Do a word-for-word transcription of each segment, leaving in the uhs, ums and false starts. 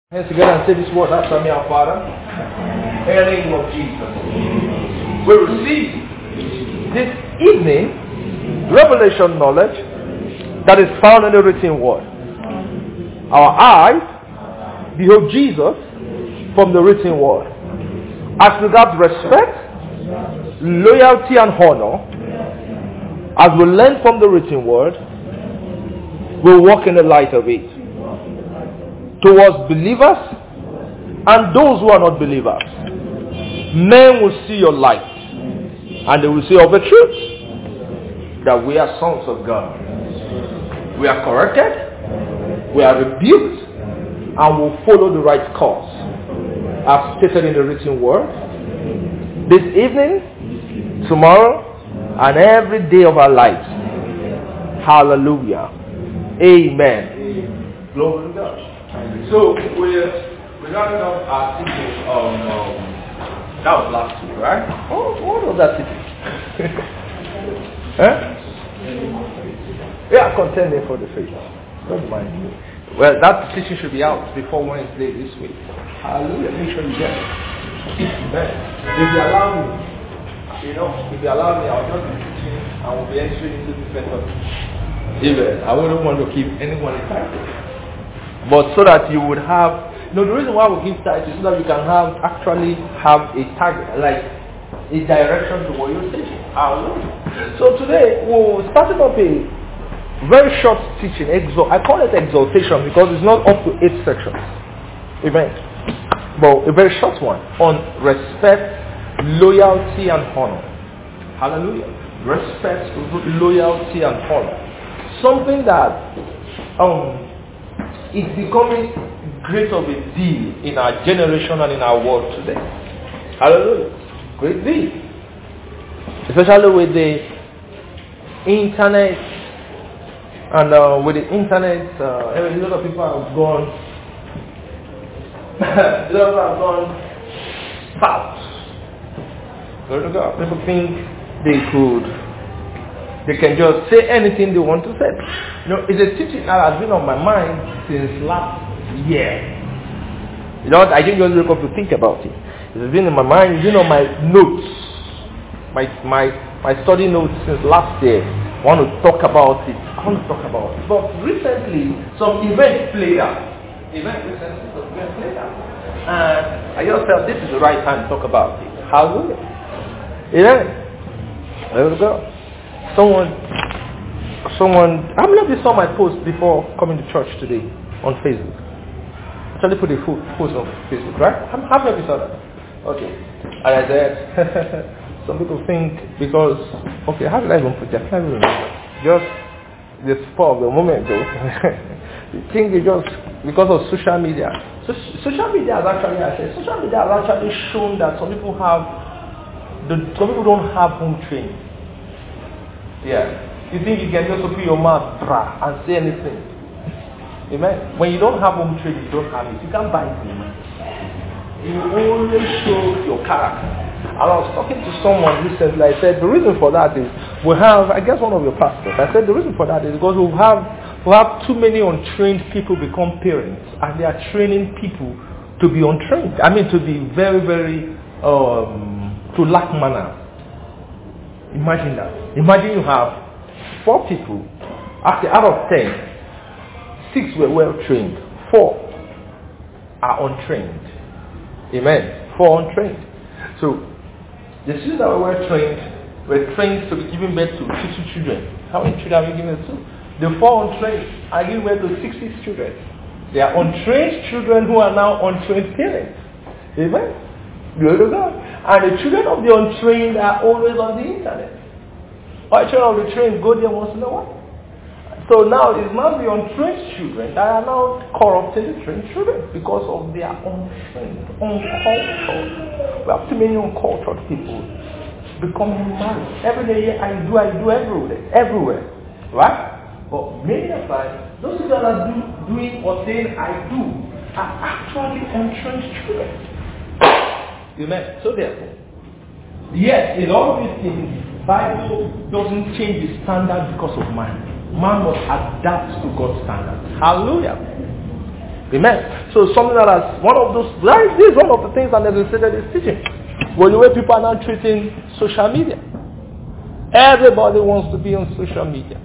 Hands together and say this word after me, our Father. In the name of Jesus. We receive this evening revelation knowledge that is found in the written word. Our eyes behold Jesus from the written word. As regards respect, loyalty and honor, as we learn from the written word, we walk in the light of it. Towards believers and those who are not believers, men will see your light and they will say of the truth that we are sons of God. We are corrected, we are rebuked, and will follow the right course as stated in the written word. This evening, tomorrow, and every day of our lives. Hallelujah. Amen. Glory to God. So we're we're rounding up our teaching on um, that was last week, right? Oh, what was that teaching? Huh? Yeah, contending for the faith. Don't mind. Well, that teaching should be out before Wednesday this week. Hallelujah. Make sure you get it. Amen. If you allow me, you know, if you allow me, I'll just be teaching and we'll be entering into different topics. Amen. I wouldn't want to keep anyone excited. But so that you would have, you know, the reason why we give titles is so that you can have, actually have a target, like a direction to what you're teaching. Hallelujah. So today, we're starting up a very short teaching. Exalt, I call it exaltation because it's not up to eight sections. Amen. But a very short one on respect, loyalty, and honor. Hallelujah. Respect, loyalty, and honor. Something that, um, it's becoming great of a deal in our generation and in our world today. Hallelujah. Great deal. Especially with the internet. And uh, with the internet, uh, a lot of people have gone, a lot of people have gone south. Glory to God. People think they could They can just say anything they want to say. You know, it's a teaching that has been on my mind since last year. You know, I didn't just wake up to think about it. It's been in my mind, it's been on my notes, my my my study notes since last year. I want to talk about it. I want to talk about it. But recently, some events played out. Events recently, some events played out. And I just felt this is the right time to talk about it. Hallelujah. Amen. There we go. Someone, someone, how many of you saw my post before coming to church today on Facebook? I actually put a post on Facebook, right? How many of you saw that? Okay. And I said, some people think because, okay, how did I even put that? I can't remember. Just the spur of the moment though. You think it just because of social media. So social media has actually, I said, social media has actually shown that some people have, the, some people don't have home training. Yeah. You think you can just open your mouth brah, and say anything. Amen. When you don't have home training, you don't have it. You can't buy it. You only show your character. And I was talking to someone recently. I said the reason for that is we have, I guess one of your pastors. I said the reason for that is because we have we have too many untrained people become parents, and they are training people to be untrained. I mean to be very, very um, to lack manners. Imagine that. Imagine you have four people, actually out of ten, six were well trained, four are untrained. Amen. Four untrained. So the students that were well trained were trained to be giving birth to fifty children. How many children are we giving birth to? The four untrained are giving birth to sixty children. They are untrained children who are now untrained parents. Amen. Glory to God. And the children of the untrained are always on the internet. Or children of the trained go there once in a while. So now it's not the untrained children that are now corrupting the trained children because of their untrained, uncultured. We have too many uncultured people becoming married. Every day I do, I do everywhere. Everywhere. Right? But many of us, those people that are do, doing or saying I do are actually untrained children. Amen. So therefore, yes, in all these things, the Bible doesn't change the standard because of man. Man must adapt to God's standards. Hallelujah. Amen. So something that is one of those, right, this is one of the things that necessitated is teaching. Well, the way people are now treating social media. Everybody wants to be on social media.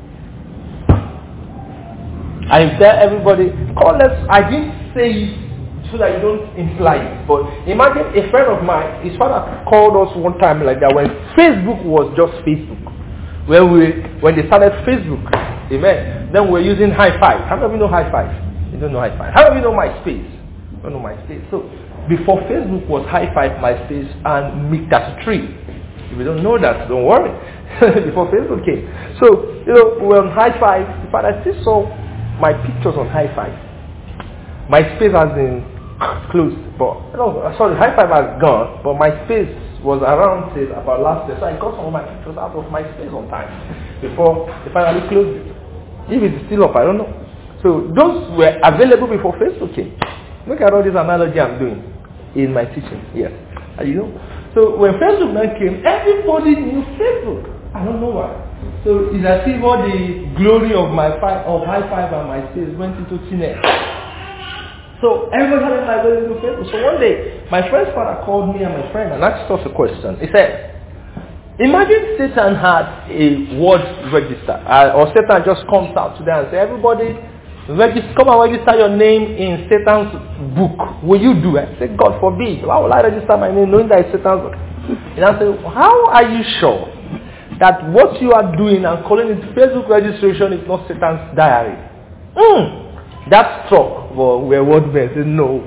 I tell everybody, call us, I didn't say it so that you don't imply it. But imagine a friend of mine, his father called us one time like that when Facebook was just Facebook. When we when they started Facebook, amen. Then we were using High Five. How many of you know High Five? You don't know High Five. How many of you know MySpace? You don't know MySpace. So before Facebook was High Five, MySpace, and Meet thirty-three. If you don't know that, don't worry. Before Facebook came. So, you know, we were on High Five. In fact, I still saw my pictures on High Five. MySpace has been closed. But, no, sorry, High Five has gone. But MySpace was around till about last year. So I got some of my pictures out of MySpace on time. Before they finally closed it. If it's still up, I don't know. So those were available before Facebook came. Look at all this analogy I'm doing in my teaching. Yes. And you know. So when Facebook now came, everybody knew Facebook. I don't know why. So it's as if all the glory of my five, of High Five and MySpace went into thin air. So everybody had an idea into Facebook. So one day, my friend's father called me and my friend and asked us a question. He said, imagine Satan had a word register, uh, or Satan just comes out today and says, everybody, register, come and register your name in Satan's book. Will you do it? I said, God forbid. Why would I register my name knowing that it's Satan's book? And I said, how are you sure that what you are doing and calling it Facebook registration is not Satan's diary? Mm. That struck. Well, we're word men. Say no.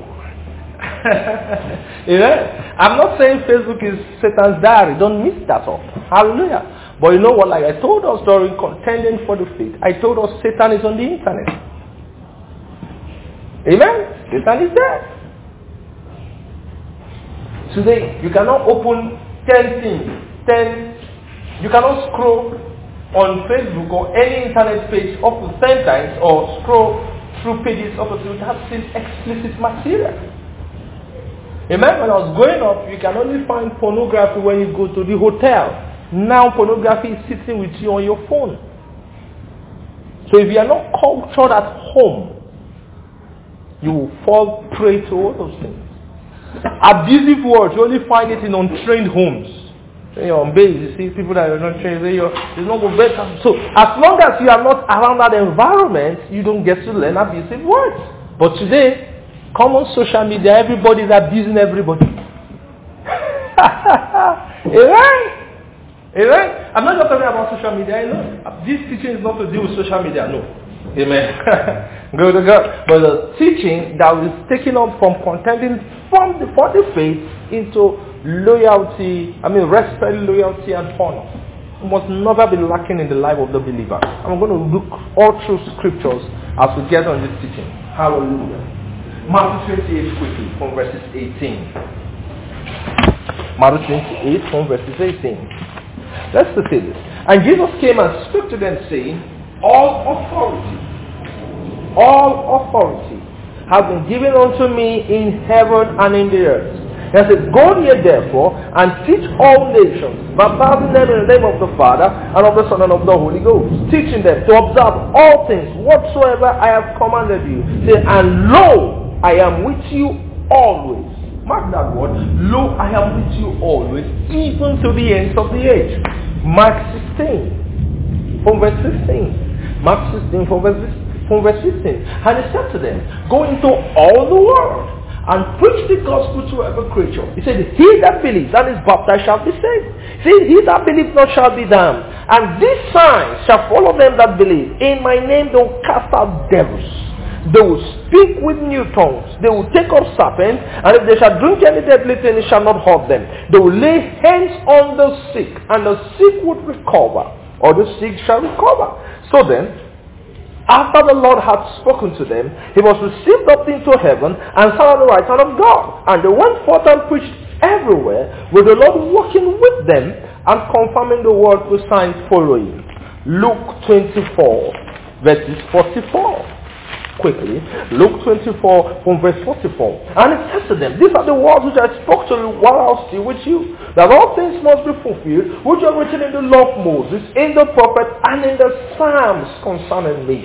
Yeah? I'm not saying Facebook is Satan's diary. Don't mix that up. Hallelujah. But you know what? Like I told us during contending for the faith, I told us Satan is on the internet. Amen? Satan is there. Today, you cannot open ten things. ten. You cannot scroll on Facebook or any internet page up to ten times or scroll through pages up to without seeing explicit material. Amen? When I was growing up, you can only find pornography when you go to the hotel. Now pornography is sitting with you on your phone. So if you are not cultured at home, you will fall prey to all those things. Abusive words, you only find it in untrained homes. When you're on base, you see people that are not trained, it's not go better. So as long as you are not around that environment, you don't get to learn abusive words. But today, come on social media, everybody is abusing everybody. Amen? Amen? I'm not just talking about social media, you know. This teaching is not to deal with social media, no. Amen. Go to God. But the teaching that was taken up from contending from the, for the faith into loyalty, I mean respect, loyalty and honor. It must never be lacking in the life of the believer. I'm going to look all through scriptures as we get on this teaching. Hallelujah. Matthew twenty-eight quickly from verses eighteen. Matthew twenty-eight from verses eighteen. Let's see this. And Jesus came and spoke to them saying, all authority, all authority has been given unto me in heaven and in the earth. He said, go ye therefore and teach all nations, baptizing them in the name of the Father and of the Son and of the Holy Ghost, teaching them to observe all things whatsoever I have commanded you. Say, and lo, I am with you always. Mark that word. Lo, I am with you always, even to the ends of the age. Mark sixteen, from verse sixteen. Mark sixteen, from verse, from verse fifteen. And he said to them, go into all the world and preach the gospel to every creature. He said, he that believes and is baptized shall be saved. See, he that believes not shall be damned. And these signs shall follow them that believe. In my name they will cast out devils. They will speak with new tongues. They will take up serpents. And if they shall drink any deadly thing, it shall not hurt them. They will lay hands on the sick, and the sick would recover, or the sick shall recover. So then, after the Lord had spoken to them, he was received up into heaven and sat on the right hand of God. And they went forth and preached everywhere, with the Lord working with them and confirming the word with signs following. Luke twenty-four, verses forty-four. Quickly, Luke twenty-four from verse forty-four. And it says to them, these are the words which I spoke to you while I was still with you, that all things must be fulfilled, which are written in the law of Moses, in the prophets, and in the Psalms concerning me.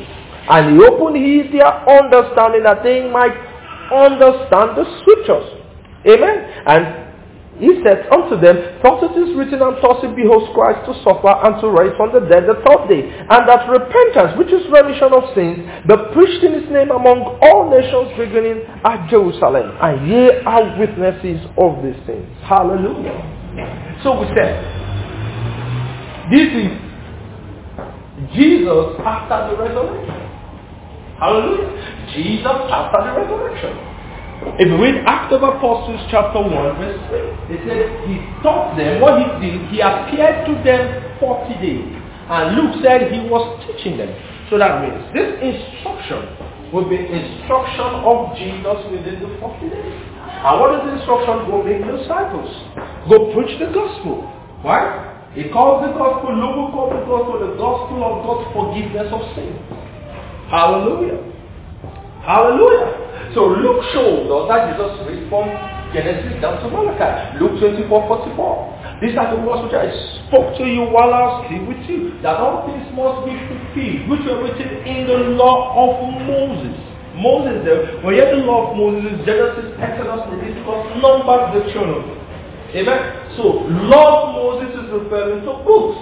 And he opened his their understanding that they might understand the scriptures. Amen. And he said unto them, thus it is written, and thus it behoves Christ to suffer and to rise from the dead the third day, and that repentance, which is remission of sins, be preached in his name among all nations, beginning at Jerusalem. And ye are witnesses of these things. Hallelujah. So we said, this is Jesus after the resurrection. Hallelujah. Jesus after the resurrection. If we read Acts of Apostles chapter one verse three, it says he taught them what he did. He appeared to them forty days. And Luke said he was teaching them. So that means this instruction will be instruction of Jesus within the forty days. And what is the instruction? Go make disciples. Go preach the gospel. Right? He calls the gospel, Luke will call the gospel the gospel of God's forgiveness of sin. Hallelujah. Hallelujah. So Luke showed us that Jesus read from Genesis down to Malachi. Luke twenty-four forty-four. These are the words which I spoke to you while I was still with you, that all things must be fulfilled, which were written in the law of Moses. Moses there, when you hear the law of Moses, Genesis, Exodus, Leviticus, Numbers, Deuteronomy. Amen? So, law of Moses is referring to books.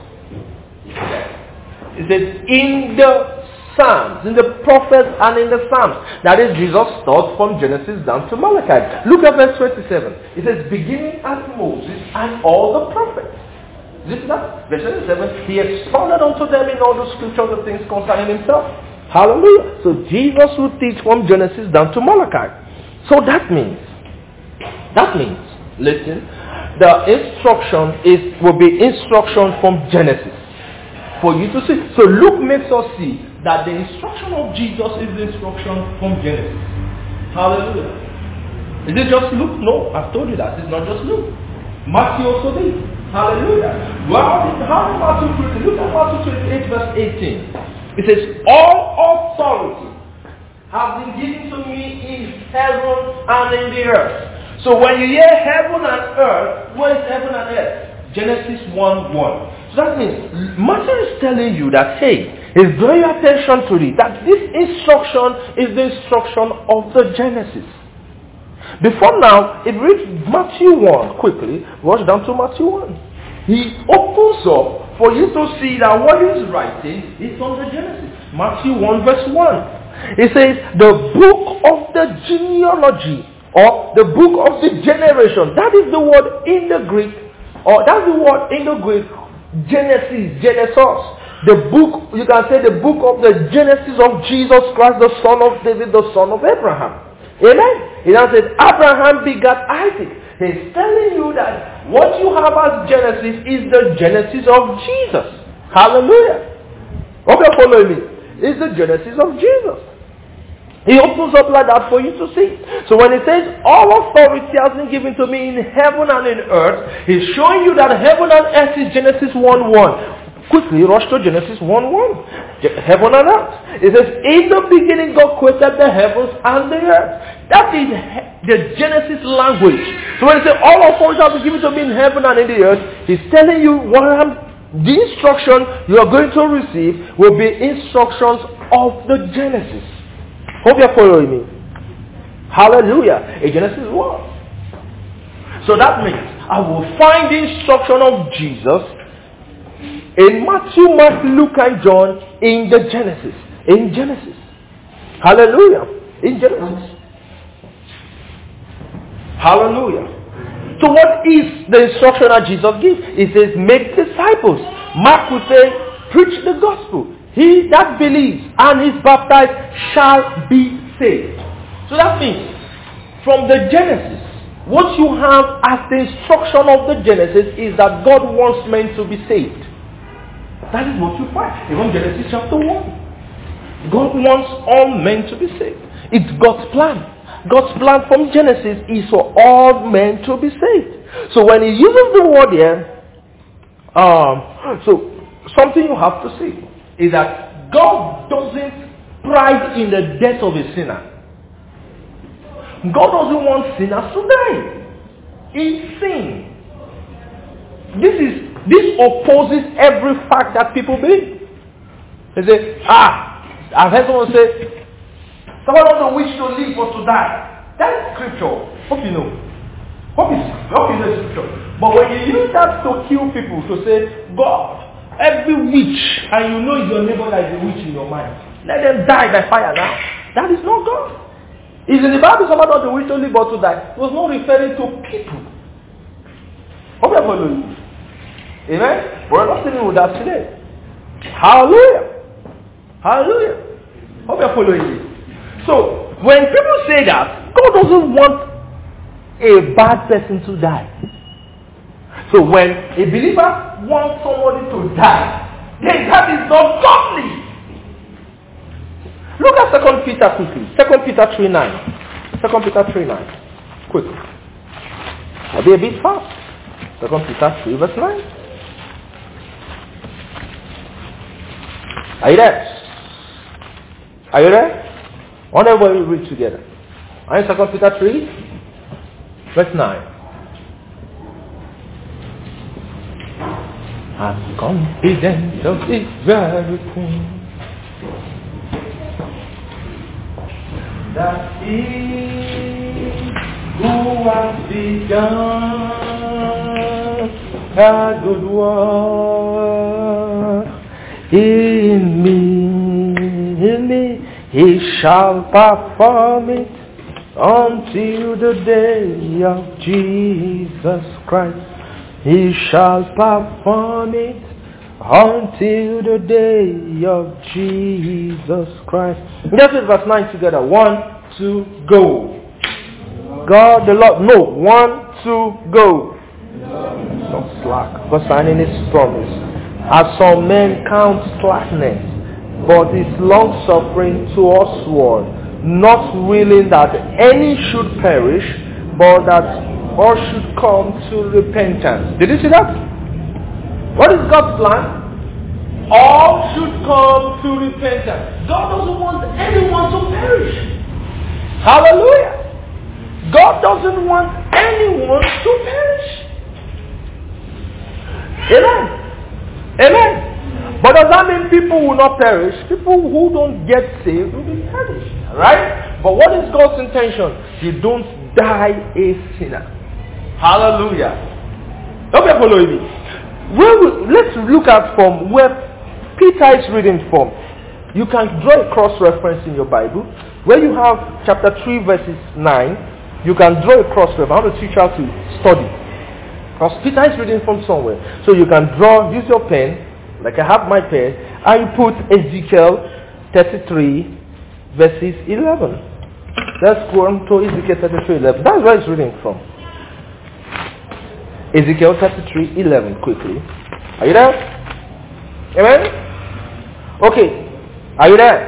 It says, in the Psalms, in the prophets and in the Psalms. That is, Jesus taught from Genesis down to Malachi. Look at verse twenty-seven. It says, beginning at Moses and all the prophets. This is that. Verse twenty-seven. He expounded unto them in all the scriptures the things concerning himself. Hallelujah. So Jesus will teach from Genesis down to Malachi. So that means, that means, listen, the instruction is will be instruction from Genesis. For you to see. So Luke makes us see that the instruction of Jesus is the instruction from Genesis. Hallelujah. Is it just Luke? No, I've told you that. It's not just Luke. Matthew also did. Hallelujah. Well, how did Matthew twenty? Look at Matthew twenty-eight verse eighteen. It says, all authority has been given to me in heaven and in the earth. So when you hear heaven and earth, what is heaven and earth? Genesis one one. So that means Matthew is telling you that, hey, he's drawing your attention to it, that this instruction is the instruction of the Genesis. Before now, it reads Matthew one quickly. Rush down to Matthew one. He opens up for you to see that what he's writing is from the Genesis. Matthew one verse one. It says, the book of the genealogy, or the book of the generation. That is the word in the Greek, or that's the word in the Greek, Genesis, Genesis. The book, you can say the book of the Genesis of Jesus Christ, the son of David, the son of Abraham. Amen? He now said, Abraham begat Isaac. He's telling you that what you have as Genesis is the Genesis of Jesus. Hallelujah. Okay, follow me. It's the Genesis of Jesus. He opens up like that for you to see. So when he says, all authority has been given to me in heaven and in earth, he's showing you that heaven and earth is Genesis one one. Quickly rush to Genesis one one. Heaven and earth. It says, in the beginning God created the heavens and the earth. That is the Genesis language. So when he says, all authority has been given to me in heaven and in the earth, he's telling you what I'm, the instruction you are going to receive will be instructions of the Genesis. Hope you're following me. Hallelujah. A Genesis one. So that means I will find the instruction of Jesus in Matthew, Mark, Luke, and John in the Genesis. In Genesis. Hallelujah. In Genesis. Hallelujah. So what is the instruction that Jesus gives? He says, make disciples. Mark will say, preach the gospel. He that believes and is baptized shall be saved. So that means, from the Genesis, what you have as the instruction of the Genesis is that God wants men to be saved. That is what you find. Even Genesis chapter one. God wants all men to be saved. It's God's plan. God's plan from Genesis is for all men to be saved. So when he uses the word here, um, so something you have to see is that God doesn't pride in the death of a sinner. God doesn't want sinners to die in sin. This is this opposes every fact that people believe. They say, ah, I've heard someone say, someone doesn't wish to live but to die. That is scripture. Hope you know. Hope you, hope you know scripture. But when you use that to kill people, to say, God, every witch, and you know it's your neighbor that is a witch in your mind, let them die by fire now. That is not God. Is in the Bible someone not the wish to live but to die? It was not referring to people. Hope you follow you. Amen? We're not living with that today. Hallelujah. Hallelujah. Hope you're following me. So, when people say that, God doesn't want a bad person to die. So when a believer wants somebody to die, then that is not godly. Look at Second Peter quickly. Second Peter three nine. Second Peter three nine. Quick. I'll be a bit fast. Second Peter three verse nine. Are you there? Are you there? Why don't we read together? Are you in Second Peter three? Verse nine. I'm confident of this very thing, that he who has begun a good work in me, in me, he shall perform it until the day of Jesus Christ. He shall perform it until the day of Jesus Christ. Let's read verse nine together. One, two, go. God the Lord. No. One, two, go. Not slack, concerning his promise. As some men count slackness, but is long suffering to usward, not willing that any should perish, but that all should come to repentance. Did you see that? What is God's plan? All should come to repentance. God doesn't want anyone to perish. Hallelujah. God doesn't want anyone to perish. Amen. Amen. But does that mean people will not perish? People who don't get saved will be perished. Right? But what is God's intention? You don't die a sinner. Hallelujah. Don't be following me. Where we, let's look at from where Peter is reading from. You can draw a cross-reference in your Bible. Where you have chapter three verses nine, you can draw a cross-reference. I want to teach you how to study. Because Peter is reading from somewhere. So you can draw, use your pen, like I have my pen, and you put Ezekiel thirty-three verses eleven. Let's go on to Ezekiel thirty-three eleven. That's where it's reading from. Ezekiel thirty-three eleven, quickly. Are you there? Amen? Okay. Are you there?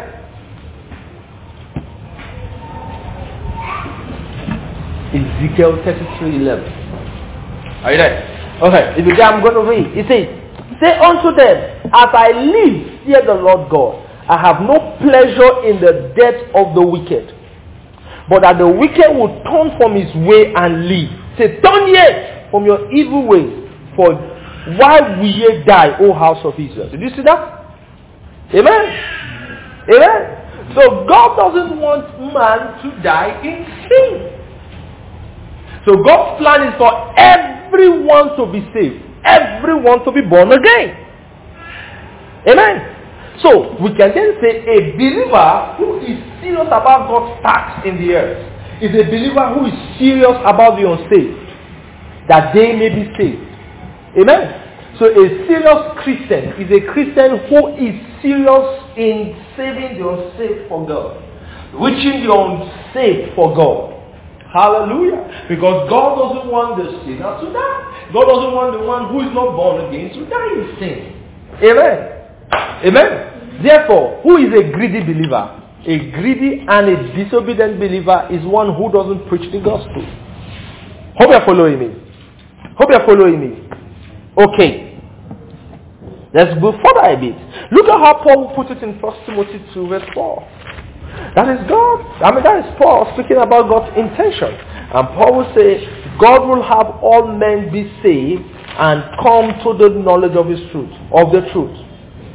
Ezekiel thirty-three eleven. Are you there? Okay. If you're there, I'm going to read. It says, say unto them, as I live, fear the Lord God. I have no pleasure in the death of the wicked, but that the wicked will turn from his way and live. Say, turn ye from your evil ways, for why will ye die, O house of Israel? Did you see that? Amen? Amen? So God doesn't want man to die in sin. So God's plan is for everyone to be saved, everyone to be born again. Amen? So we can then say a believer who is serious about God's task in the earth is a believer who is serious about the unsaved, that they may be saved. Amen. So a serious Christian is a Christian who is serious in saving the unsaved for God, reaching the unsaved for God. Hallelujah. Because God doesn't want the sinner to die. God doesn't want the one who is not born again to die in sin. Amen. Amen. Therefore, who is a greedy believer? A greedy and a disobedient believer is one who doesn't preach the gospel. Hope you're following me. Hope you're following me. Okay. Let's go further a bit. Look at how Paul put it in First Timothy two verse four. That is God. I mean, that is Paul speaking about God's intention. And Paul will say, God will have all men be saved and come to the knowledge of his truth, of the truth.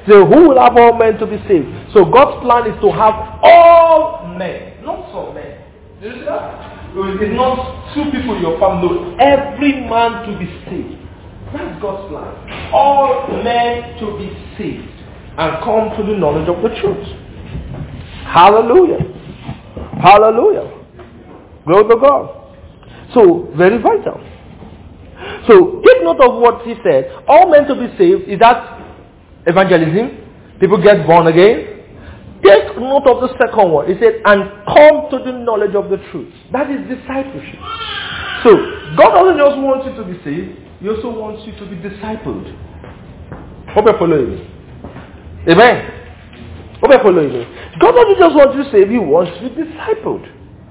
So who will have all men to be saved? So God's plan is to have all men, not some men. Do you see that? It's not two people in your family. No, every man to be saved. That's God's plan. All men to be saved and come to the knowledge of the truth. Hallelujah. Hallelujah. Glory to God. So, very vital. So, take note of what he said. All men to be saved, is that evangelism? People get born again? Take note of the second one. He said, and come to the knowledge of the truth. That is discipleship. So, God doesn't just want you to be saved. He also wants you to be discipled. Hope you're following me. Amen. Hope you're following me. God doesn't just want you to save. He wants you to be discipled.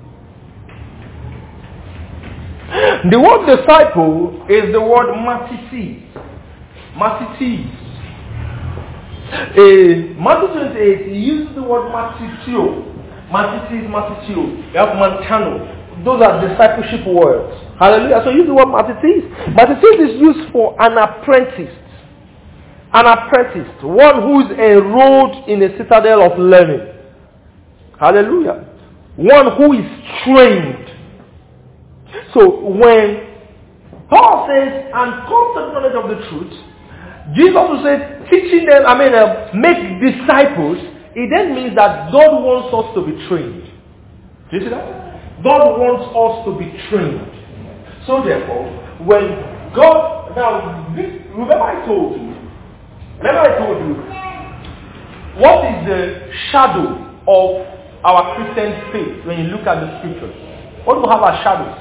The word disciple is the word mathetes. Mathetes. In Matthew twenty-eight, he uses the word matitio. Mathetes, matitio. You have mantano. Those are discipleship words. Hallelujah. So use the word mathetes. Mathetes is used for an apprentice. An apprentice. One who is enrolled in a citadel of learning. Hallelujah. One who is trained. So when Paul says, and come to the knowledge of the truth, Jesus also said, teaching them, I mean, uh, make disciples. It then means that God wants us to be trained. Do you see that? God wants us to be trained. So therefore, when God, now, remember I told you, remember I told you, what is the shadow of our Christian faith when you look at the scriptures? What do we have as shadows?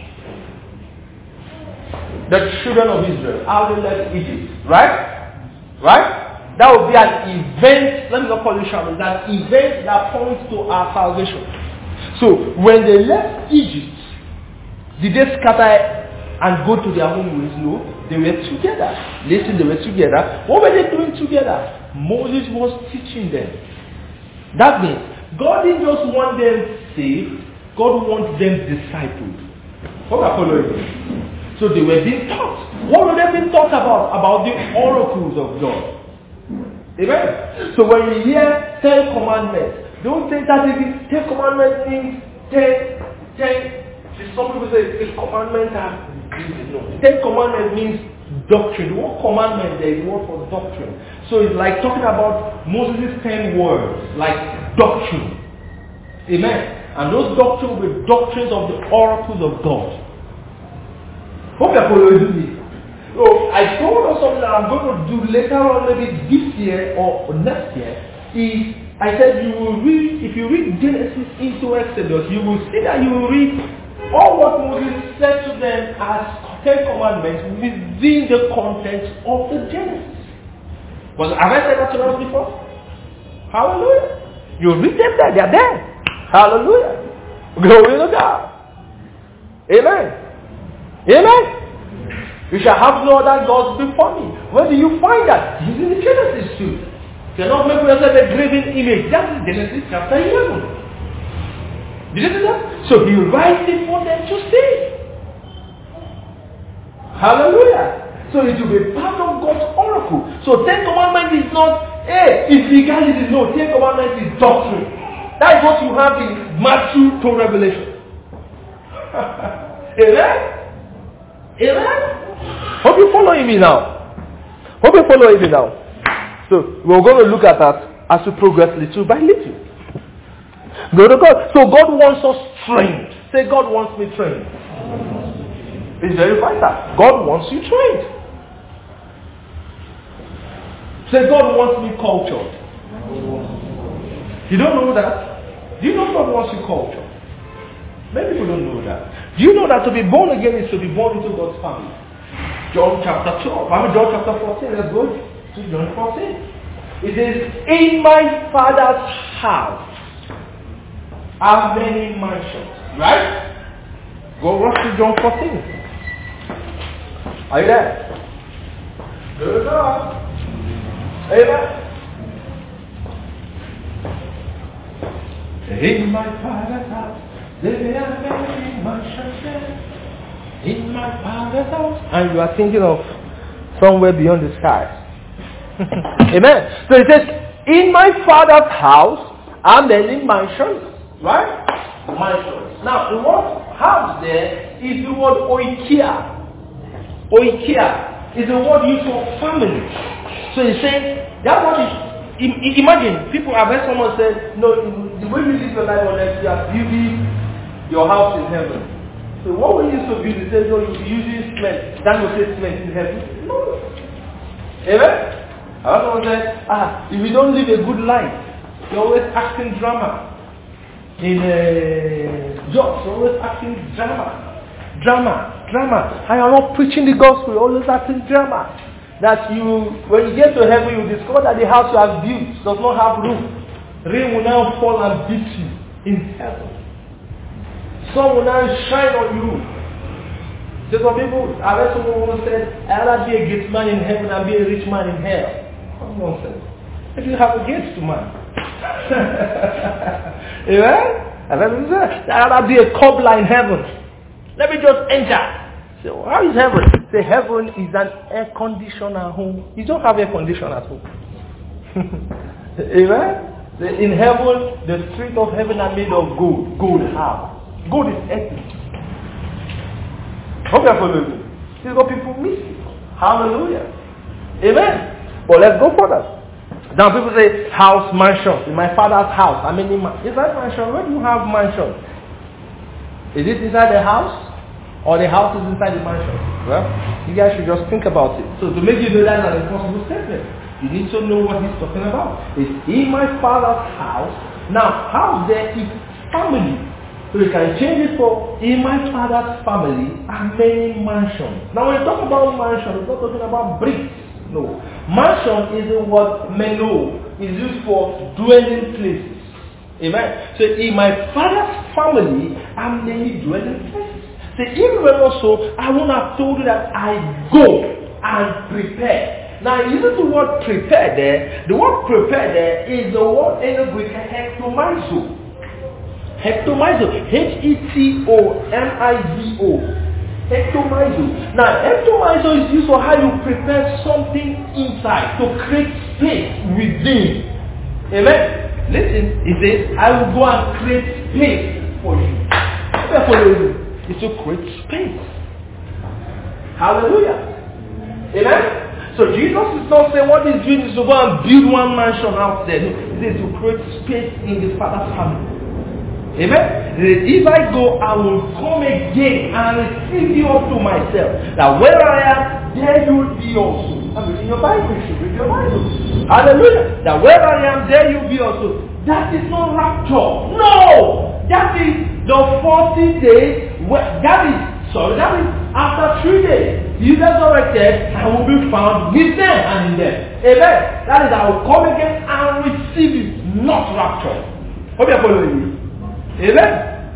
The children of Israel, how they left Egypt, right? Right? That would be an event, let me not call it shadow, that event that points to our salvation. So, when they left Egypt, did they scatter and go to their own ways? No, they were together. Listen, they were together. What were they doing together? Moses was teaching them. That means, God didn't just want them saved, God wants them discipled. Hope I follow you. So they were being taught. What were they being taught about? About the oracles of God. Amen. So when you hear Ten Commandments, don't think that the Ten Commandments means ten, ten. Some people say it's commandments are no. Ten Commandments means doctrine. The word commandment there is the word for doctrine. So it's like talking about Moses' ten words, like doctrine. Amen. And those doctrines were doctrines of the oracles of God. Hope you're following me. So I told us something that I'm going to do later on, maybe this year or next year. Is I said you will read, if you read Genesis into Exodus, you will see that you will read all what Moses said to them as Ten Commandments within the context of the Genesis. Was have I said that to us before? Hallelujah. You read them there, they are there. Hallelujah. Glory to God. Amen. Amen. You shall have no other gods before me. Where do you find that? This is in the Genesis too. You cannot make yourself a graven image. That is Genesis chapter eleven. Did you see that? So he writes it for them to see. Hallelujah. So it will be part of God's oracle. So Ten Commandments is not, hey, it's legality. No, Ten Commandments is doctrine. That is what you have in Matthew to Revelation. Amen? Amen? Hope you're following me now. Hope you're following me now. So, we're going to look at that as we progress little by little. Go to God. So, God wants us trained. Say, God wants me trained. It's very vital. God wants you trained. Say, God wants me cultured. You don't know that? Do you know God wants you cultured? Many people don't know that. Do you know that to be born again is to be born into God's family? John chapter twelve. I mean John chapter fourteen. Let's go to John fourteen. It says, in my Father's house are many mansions. Right? Go rush to John fourteen. Are you there? Good enough. Amen. In my Father's house there are many mansions there. In my Father's house. And you are thinking of somewhere beyond the skies. Amen. So it says, in my Father's house are many mansions. Right? Mansions. Now, the word house there is the word oikia. Oikia is the word used for family. So he's saying, that word is, imagine, people have heard someone say, no, the way you live your life on earth, you are building your house in heaven. So what we used to build, he says, no, you'll be using cement. That will say cement in heaven. No. Amen? I someone said, ah, if you don't live a good life, you're always acting drama. In uh, jobs, you're always acting drama. Drama, drama. I am not preaching the gospel, you're always acting drama. That you, when you get to heaven, you discover that the house you have built does not have roof. Rain will now fall and beat you in heaven. Sun will now shine on you. So some people, I read someone who said, I'd rather be a great man in heaven than be a rich man in hell. What nonsense. If you have a gates to man. Amen? And then he said, I'd rather be a cobbler in heaven. Let me just enter. So how is heaven? Say heaven is an air conditioner home. You don't have air conditioner at home. Amen? Say in heaven, the streets of heaven are made of gold. Gold how? Gold is earthy. Hope you're following me. This is what people miss. Hallelujah. Amen. But let's go further. Now people say house, mansion. In my father's house. I mean, is that mansion? Where do you have mansion? Is it inside the house? Or the house is inside the mansion? Well, you guys should just think about it. So to make you know that's an impossible statement, you need to know what he's talking about. It's in my father's house. Now, house there is family. So you can change it for in my father's family are many mansions. Now when you talk about mansion, we're not talking about bricks. No. Mansion is the word meno. Is used for dwelling places. Amen. So in my father's family are many dwelling places. So even when also I want to have told you that I go and prepare. Now you use the word prepare there. The word prepare there is the word in the Greek hectomizo. Hectomizo. H E T O M I Z O. Hectomizo. Now hectomizo is used for how you prepare something inside to create space within. Amen. Listen, it says, I will go and create space for you. Therefore, it's to create space. Hallelujah. Amen. So Jesus is not saying what he's doing is to go and build one mansion out there. No, it is to create space in his father's family. Amen. If I go, I will come again and receive you up to myself. That where I am, there you will be also. I'm reading your Bible. You should read your Bible. Hallelujah. That where I am, there you will be also. That is not rapture. No. That is the forty days. That is, sorry, that is after three days. You resurrected and will be found with them and in them. Amen. That is, I will come again and receive you, not rapture. Hope you're following me. Amen.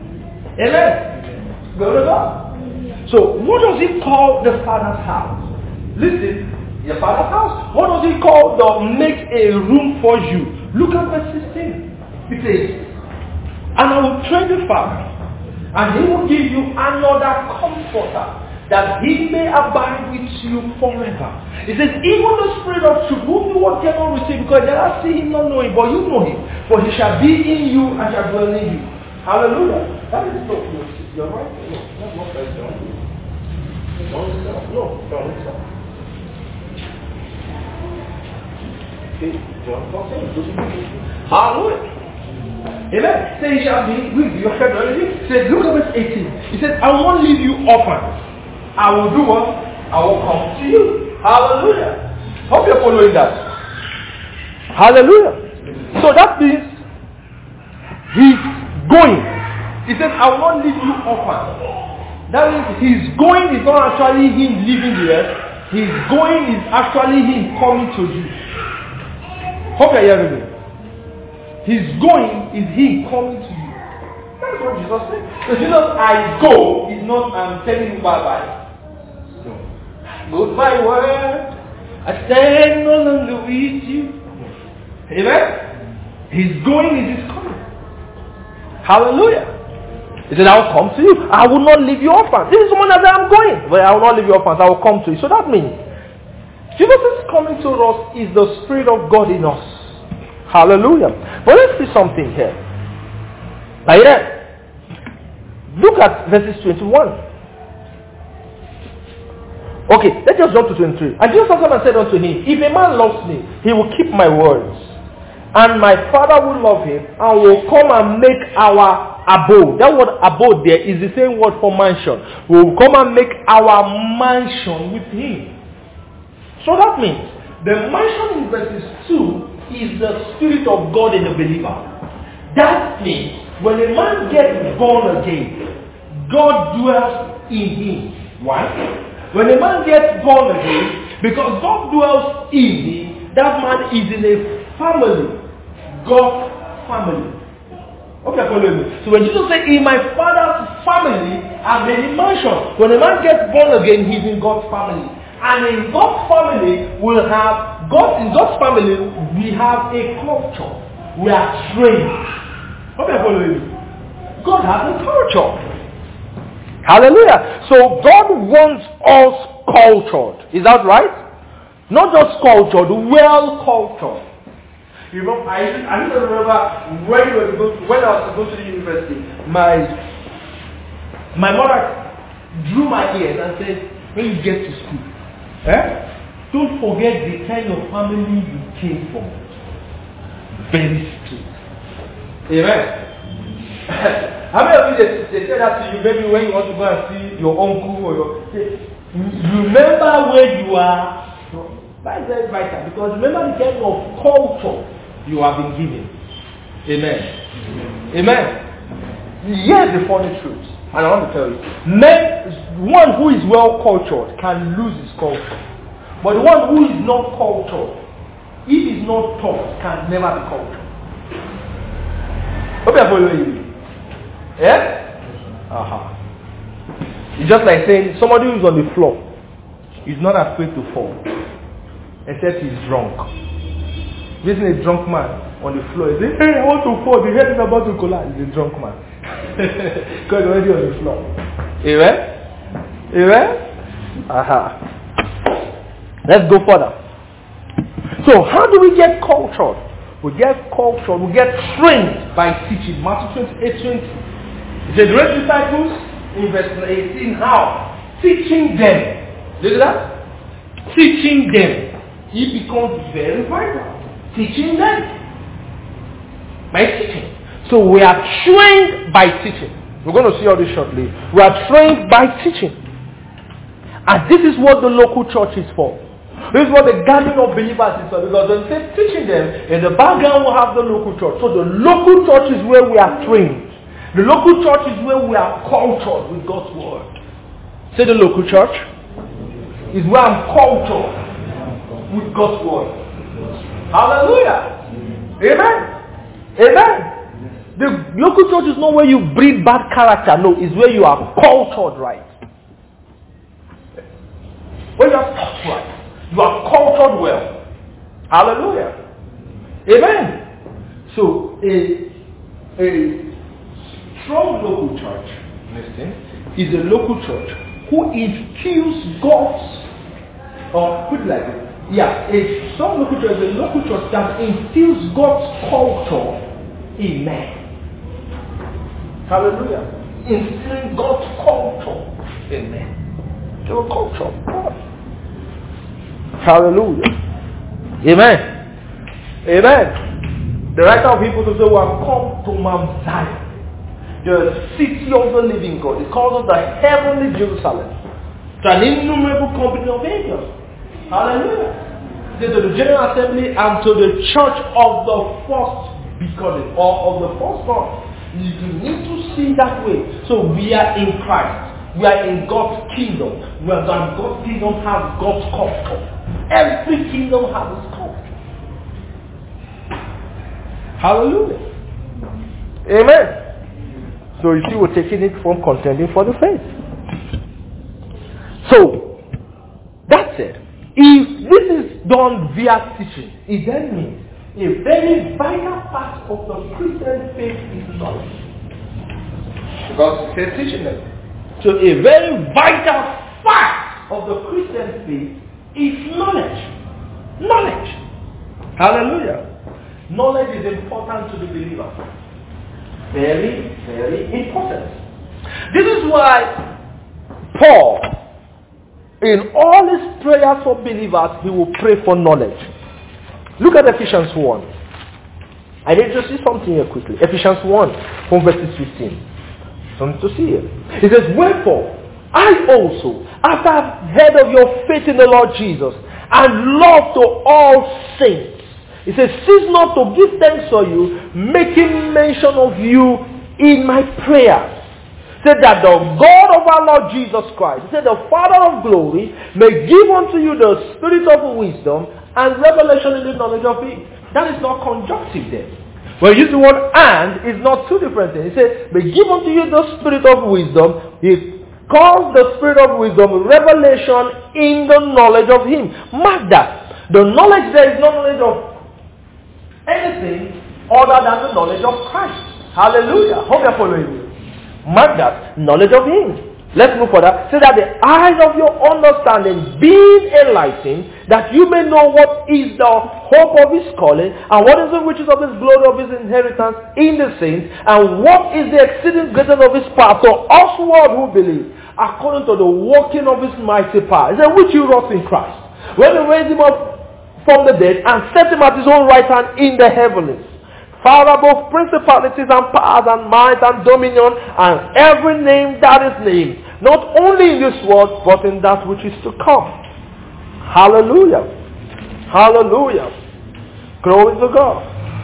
Amen. Go to God. So, what does he call the Father's house? Listen, your Father's house. What does he call the make a room for you? Look at verse sixteen. It says, and I will train the Father, and he will give you another comforter, that he may abide with you forever. It says, even the Spirit of truth, whom the world cannot receive, because they are see him not knowing, but you know him. For he shall be in you and shall dwell in you. Hallelujah. That is not your You're right. No, that's not right, John. John himself. No, John himself. Okay, John fourteen. Hallelujah. Amen. Say he shall be with you. He said, look at verse eighteen. He said, I won't leave you orphan. I will do what? I will come to you. Hallelujah. Hope you're following that. Hallelujah. So that means he's going. He said, I will not leave you orphan. That means his going is not actually him leaving the earth. His going is actually him coming to you. Hope you're hearing me. His going is him coming to you. That's what Jesus said. So Jesus, I go, is not I'm telling you bye-bye. No. Goodbye word. I stand no longer with you. Amen? His going is his coming. Hallelujah. He said, I will come to you. I will not leave you orphans. This is someone that said, I'm going. But I will not leave you orphans. I will come to you. So that means, Jesus is coming to us is the Spirit of God in us. Hallelujah. But let's see something here. Are you there? Look at verses twenty-one. Okay, let's just jump to twenty-three. And Jesus answered and said unto him, if a man loves me, he will keep my words. And my Father will love him and will come and make our abode. That word abode there is the same word for mansion. We will come and make our mansion with him. So that means the mansion in verses two is the Spirit of God in the believer. That means when a man gets born again, God dwells in him. Why? When a man gets born again, because God dwells in him, that man is in a family. God's family. Okay, follow me. So when Jesus said, in my Father's family, I'm in a mansion. When a man gets born again, he's in God's family. And in God's family, we'll have, God, in God's family, we have a culture. We are trained. Okay, follow me. God has a culture. Hallelujah. So God wants us cultured. Is that right? Not just cultured, well cultured. You know, I I don't remember when we were to go to, when I was to go to the university. My my mother drew my ears and said, when you get to school, eh, don't forget the kind of family you came from. Very strict. Amen. How many of you they, they say that to you maybe when you want to go and see your uncle or your you remember where you are. That's very vital because remember the kind of culture you have been given. Amen. Amen. Here's the funny truth, and I want to tell you. Men, one who is well cultured can lose his culture. But the one who is not cultured, if he is not taught, can never be cultured. Hope you are following me. Yeah? Uh-huh. It's just like saying somebody who is on the floor is not afraid to fall, except he's drunk. This is a drunk man on the floor. He says, hey, I want to fall. The head is about to collapse. He's a drunk man. Because he's already on the floor. Amen? Amen? Aha. Let's go further. So, how do we get cultured? We get cultured. We get trained by teaching. Matthew twenty-eight twenty. He said, raise disciples in verse eighteen. How? Teaching them. Look at that. Teaching them. It becomes very vital. Teaching them by teaching. So we are trained by teaching. We're going to see all this shortly. We are trained by teaching. And this is what the local church is for. This is what the gathering of believers is for. Because when they say teaching them, in the background we have the local church. So the local church is where we are trained. The local church is where we are cultured with God's word. Say the local church is where I'm cultured with God's word. Hallelujah. Amen. Amen. The local church is not where you breed bad character. No, it's where you are cultured right. Where you are taught right. You are cultured well. Hallelujah. Amen. So, a, a strong local church, listen, is a local church who instills God's, or put it like this, yeah, a strong local church is a local church that instills God's culture in men. Hallelujah. Instilling God's culture in men. The culture of God. Hallelujah. Amen. Amen. The writer of Hebrews will say, we have come to Mount Zion, the city of the living God. It calls it the heavenly Jerusalem. It's an innumerable company of angels. Hallelujah. To the General Assembly and to the church of the first begotten, or of the first born. You need to see that way. So we are in Christ. We are in God's kingdom. We are, and God's kingdom has God's culture. Every kingdom has its culture. Hallelujah. Amen. So you see, we're taking it from contending for the faith. So, that's it. If this is done via teaching, it then means a very vital part of the Christian faith is knowledge. Because it says teaching them. So a very vital part of the Christian faith is knowledge. Knowledge. Hallelujah. Knowledge is important to the believer. Very, very important. This is why Paul, in all his prayers for believers, he will pray for knowledge. Look at Ephesians one. I need to see something here quickly. Ephesians one, from verses fifteen. Something to see here. He says, wherefore, I also, after I've heard of your faith in the Lord Jesus, and love to all saints, he says, cease not to give thanks for you, making mention of you in my prayers. Said that the God of our Lord Jesus Christ, he said, the Father of glory, may give unto you the spirit of wisdom and revelation in the knowledge of him. That is not conjunctive there. When you use the word and, it's not two different things. He said, may give unto you the spirit of wisdom. He calls the spirit of wisdom revelation in the knowledge of him. Mark that. The knowledge there is not knowledge of anything other than the knowledge of Christ. Hallelujah. Hope you're following me. Mark that. Knowledge of him. Let's move further. Say that the eyes of your understanding being enlightened, that you may know what is the hope of his calling, and what is the riches of his glory of his inheritance in the saints, and what is the exceeding greatness of his power to usward who believe, according to the working of his mighty power. He said, which you wrought in Christ, when he raised him up from the dead and set him at his own right hand in the heavens, far above principalities and powers and might and dominion and every name that is named, not only in this world, but in that which is to come. Hallelujah. Hallelujah. Glory to God.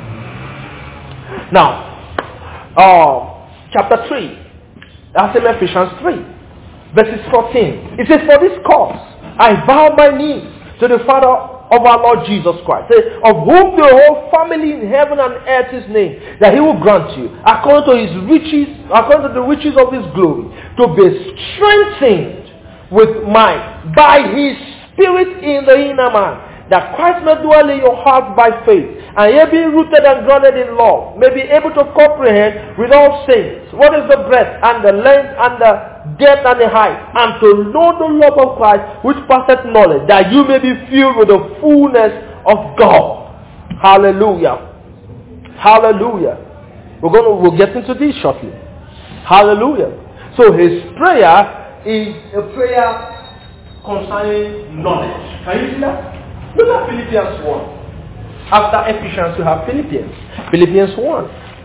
Now, uh, chapter three. That's in Ephesians three. Verses fourteen. It says, for this cause I bow my knees to the Father of our Lord Jesus Christ, of whom the whole family in heaven and earth is named, that he will grant you, according to his riches, according to the riches of his glory, to be strengthened with might by his Spirit in the inner man, that Christ may dwell in your hearts by faith, and ye being rooted and grounded in love, may be able to comprehend with all saints what is the breadth and the length and the depth and the height, and to know the love of Christ which passeth knowledge, that you may be filled with the fullness of God. Hallelujah. Hallelujah. We're going to we'll get into this shortly. Hallelujah. So his prayer is a prayer concerning knowledge. Can you see that? Look at Philippians one. After Ephesians, you have Philippians. Philippians one.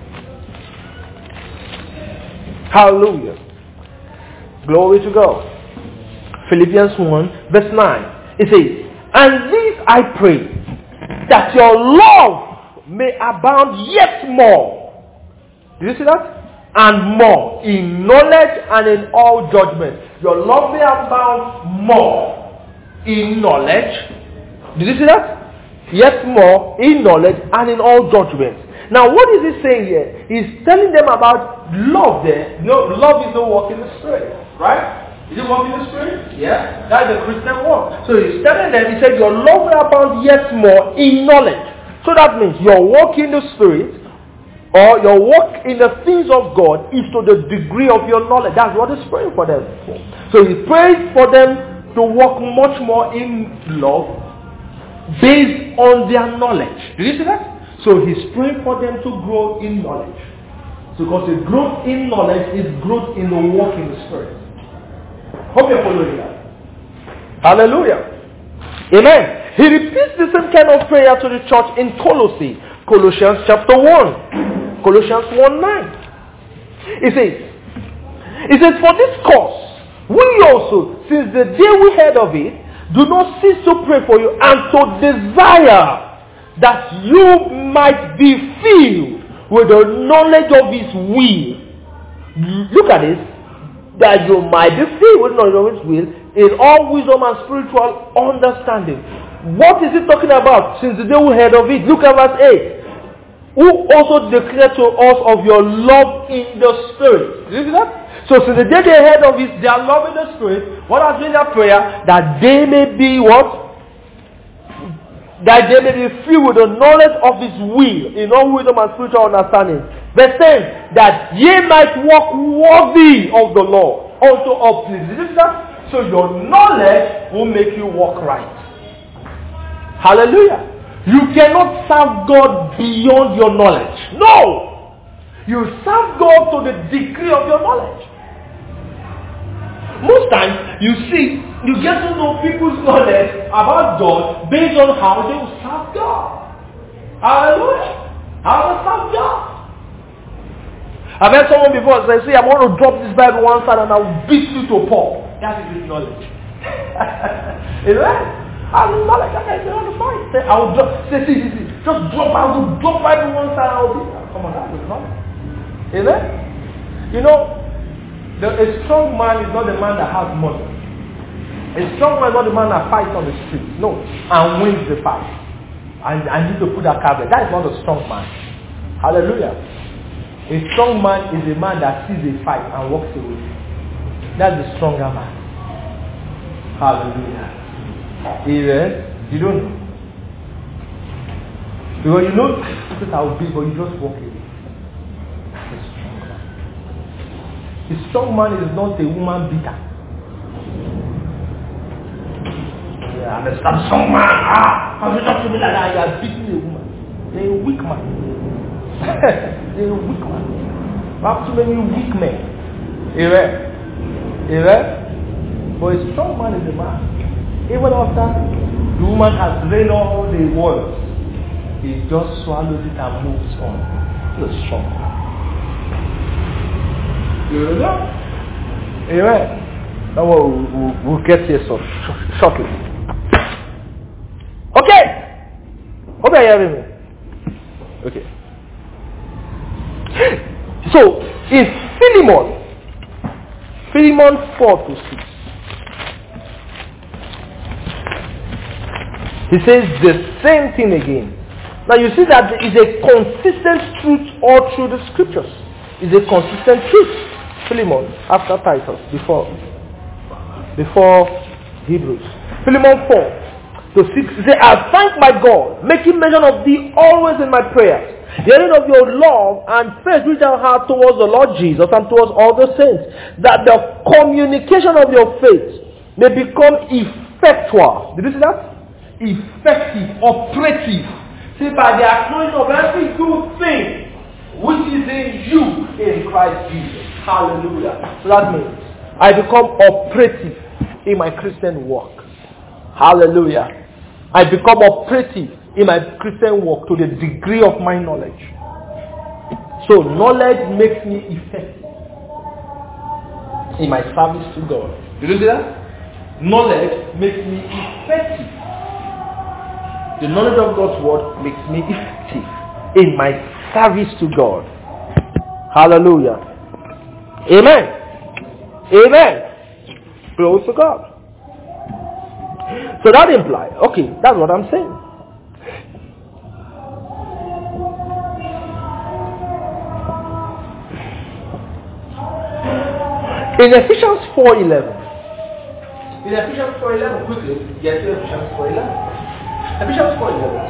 Hallelujah. Glory to God. Philippians one, verse nine. It says, and this I pray, that your love may abound yet more. Did you see that? And more in knowledge and in all judgment. Your love may abound more in knowledge. Did you see that? Yet more in knowledge and in all judgment. Now what is he saying here? He's telling them about love there. No, love is the walk in the Spirit. Right? Is it walk in the Spirit? Yeah. That's the Christian walk. So he's telling them, he said, your love will abound yet more in knowledge. So that means your walk in the Spirit, or your walk in the things of God, is to the degree of your knowledge. That's what he's praying for them for. So he prays for them to walk much more in love based on their knowledge. Did you see that? So he's praying for them to grow in knowledge. So because the growth in knowledge is growth in the walk in the Spirit. Hope you're following that. Hallelujah. Amen. He repeats the same kind of prayer to the church in Colossae. Colossians chapter one. Colossians one nine. It says, it says, for this cause, we also, since the day we heard of it, do not cease to pray for you and to desire that you might be filled with the knowledge of his will. Look at this. That you might be filled with knowledge of his will in all wisdom and spiritual understanding. What is it talking about? Since the day we heard of it. Look at verse eight. Who also declared to us of your love in the Spirit. Did you see that? So since the day they heard of it, their love in the Spirit, what has been their prayer? That they may be what? That they may be filled with the knowledge of his will in all wisdom and spiritual understanding. Verse ten, that ye might walk worthy of the Lord, unto uplift. Did you see that? So your knowledge will make you walk right. Hallelujah. You cannot serve God beyond your knowledge. No! You serve God to the degree of your knowledge. Most times, you see, you get to know people's knowledge about God based on how they serve God. Hallelujah. How they serve God. I've heard someone before say, see, I'm going to drop this Bible one side and I will beat you to pulp. That is his knowledge. Is that? I will not like that guy say on the fight. Say, I will drop, say, see, see, see, just drop, I will drop Bible one side and I will beat you. Come on, that is knowledge. Is that? You know, the, a strong man is not the man that has money. A strong man is not the man that fights on the street. No, and wins the fight. And I need to put that caveat. That is not a strong man. Hallelujah. A strong man is a man that sees a fight and walks away. That's the stronger man. Hallelujah. Amen. You don't know. Because you know that I will be, but you just walk away. That's a strong man. A strong man is not a woman beater. Yeah, I'm a strong man. Ah, how you talk to me like that? You are beating a woman. You're a weak man. You're a weak man. We have too many weak men. Amen. Amen. But a strong man is a man. Even after the woman has drained all the words, he just swallows it and moves on. He's a strong man. You know? Amen. Now we'll, we'll, we'll get here so, shortly. Okay. Hope you're hearing me. Okay. So, in Philemon, Philemon four to six, he says the same thing again. Now you see that there is a consistent truth all through the scriptures. It's a consistent truth. Philemon, after Titus, before, before Hebrews. Philemon four to six, he says, I thank my God, making mention of thee always in my prayers, hearing of your love and faith which thou hast towards the Lord Jesus and towards all the saints, that the communication of your faith may become effectual. Did you see that? Effective, operative. See, by the acknowledgement of every good thing which is in you in Christ Jesus. Hallelujah. So that means I become operative in my Christian walk. Hallelujah. I become operative in my Christian walk to the degree of my knowledge. So knowledge makes me effective in my service to God. Did you see that? Knowledge makes me effective. The knowledge of God's word makes me effective in my service to God. Hallelujah. Amen. Amen. Glory to God. So that implies, okay, that's what I'm saying. In Ephesians four eleven, in Ephesians four eleven, quickly, get to Ephesians four eleven. Ephesians four eleven.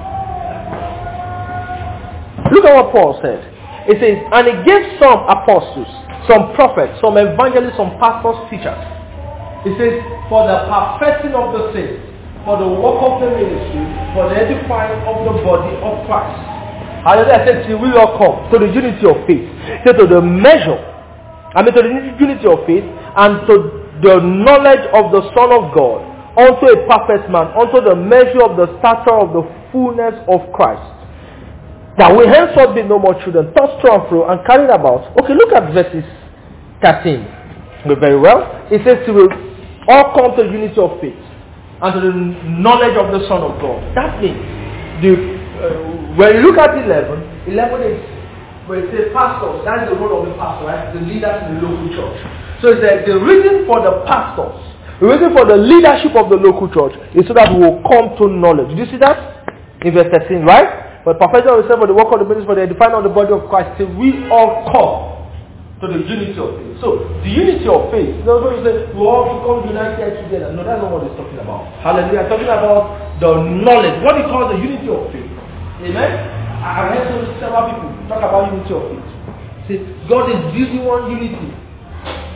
Look at what Paul said. It says, and he gave some apostles, some prophets, some evangelists, some pastors, teachers. It says, for the perfecting of the saints, for the work of the ministry, for the edifying of the body of Christ. Hallelujah. I said, till we all come to the unity of faith. Say to the measure, I mean to the unity of faith, and to the knowledge of the Son of God, unto a perfect man, unto the measure of the stature of the fullness of Christ. That we henceforth be no more children, tossed to and fro and carried about. Okay, look at verses thirteen. Very well. It says we will all come to the unity of faith and to the knowledge of the Son of God. That means, the, uh, when you look at eleven, eleven is when it says pastors, that is the role of the pastor, right? The leaders in the local church. So it's like the reason for the pastors, the reason for the leadership of the local church is so that we will come to knowledge. Did you see that? In verse thirteen, right? But perfection of yourself for the work of the ministry, for the edifying of the body of Christ, till we all come to the unity of faith. So, the unity of faith, you know, when you say, we all become united together. No, that's not what it's talking about. Hallelujah. I'm talking about the knowledge, what he calls the unity of faith. Amen? I've heard several people talk about unity of faith. See, God is building one unity.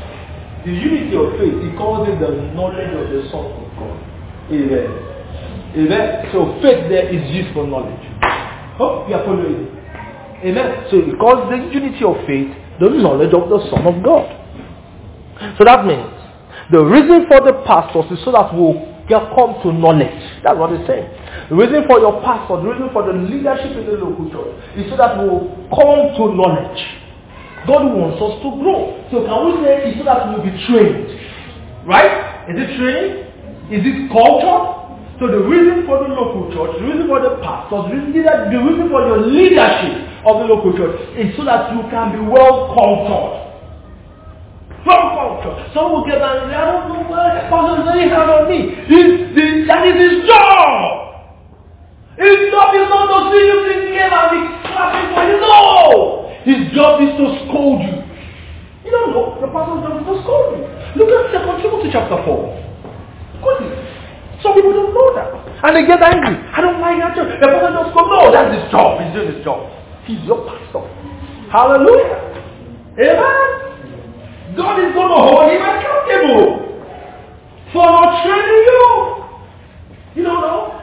The unity of faith, he calls it the knowledge of the Son of God. Amen. Amen. So faith there is used for knowledge. Hope you are following. Amen. So it calls the unity of faith the knowledge of the Son of God. So that means the reason for the pastors is so that we'll get come to knowledge. That's what it's saying. The reason for your pastor, the reason for the leadership in the local church is so that we'll come to knowledge. God wants us to grow. So can we say it's so that we'll be trained? Right? Is it training? Is it culture? So the reason for the local church, the reason for the pastors, the reason, the reason for your leadership of the local church is so that you can be well cultured. Well cultured. Some will get angry, I don't know why Pastor is very hard on me. He's, the, that is his job. His job is not to see you sitting here and be clapping for you. No! His job is to scold you. You don't know, the pastor's job is to scold you. Look at Second Timothy chapter four. Good. Some people don't know that. And they get angry. I don't like that church. The pastor just goes, no, that's his job. He's doing his job. He's your pastor. Hallelujah. Amen. God is going to hold him accountable for not training you. You don't know.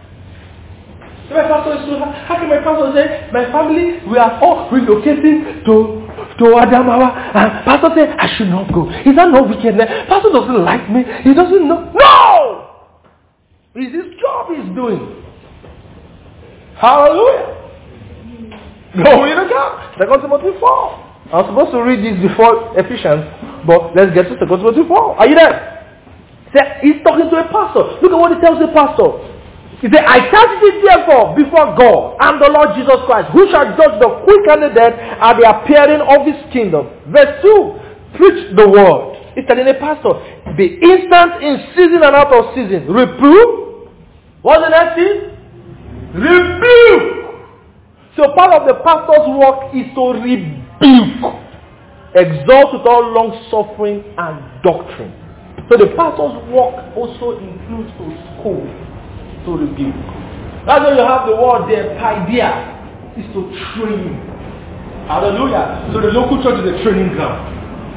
My pastor is so hard. How can my pastor say, my family, we are all relocating to to Adamawa, and pastor say, I should not go. Is that not wickedness? Pastor doesn't like me. He doesn't know. No! It's his job he's doing. Hallelujah. Glory to God. Second Timothy four. I was supposed to read this before Ephesians, but let's get to Second Timothy four. Are you there? He's talking to a pastor. Look at what he tells the pastor. He said, I charge thee therefore before God and the Lord Jesus Christ, who shall judge the quick and the dead at the appearing of his kingdom. Verse two. Preach the word. He's telling the pastor, be instant in season and out of season. Reprove. What's the next thing? Rebuke. So part of the pastor's work is to rebuke. Exalt with all long suffering and doctrine. So the pastor's work also includes to scold, to rebuke. That's why you have the word there, paideia, is to train you. Hallelujah. So the local church is a training ground.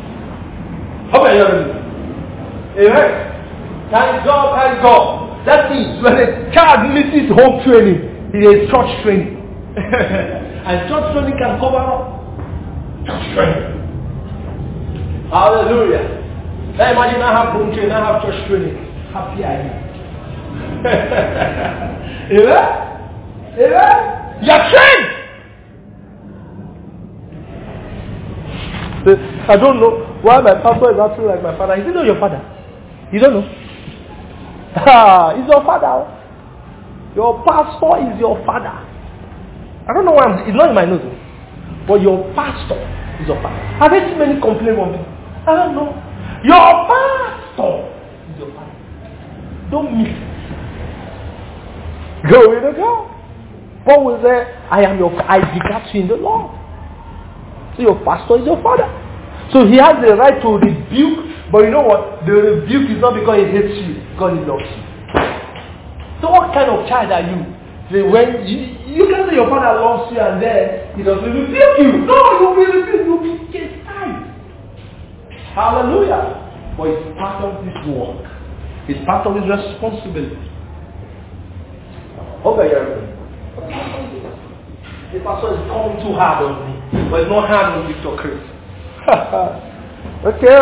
How about you? Amen. Thank God, thank God. That means when a child misses home training, it is church training. And church training can cover up church training. Hallelujah. Now imagine I have home training, I have church training. Happy I am. Amen? Amen? You are trained! I don't know why my pastor is acting like my father. Is he not your father? You don't know? Ah, he's your father. Your pastor is your father. I don't know why I'm, it's not in my nose. But your pastor is your father. I've heard too many complaints on people. I don't know. Your pastor is your father. Don't miss it. Go with the God. Paul will say, I am your I begat you in the Lord. So your pastor is your father. So he has the right to rebuke, but you know what? The rebuke is not because he hates you, because he loves you. So what kind of child are you? When you, you can say your father loves you and then he doesn't rebuke you. No, you will be rebuked, you will be chastised. Hallelujah. But it's part of this work. It's part of his responsibility. Okay, the pastor is coming too hard on me, but it's not hard on Victor Chris. Okay.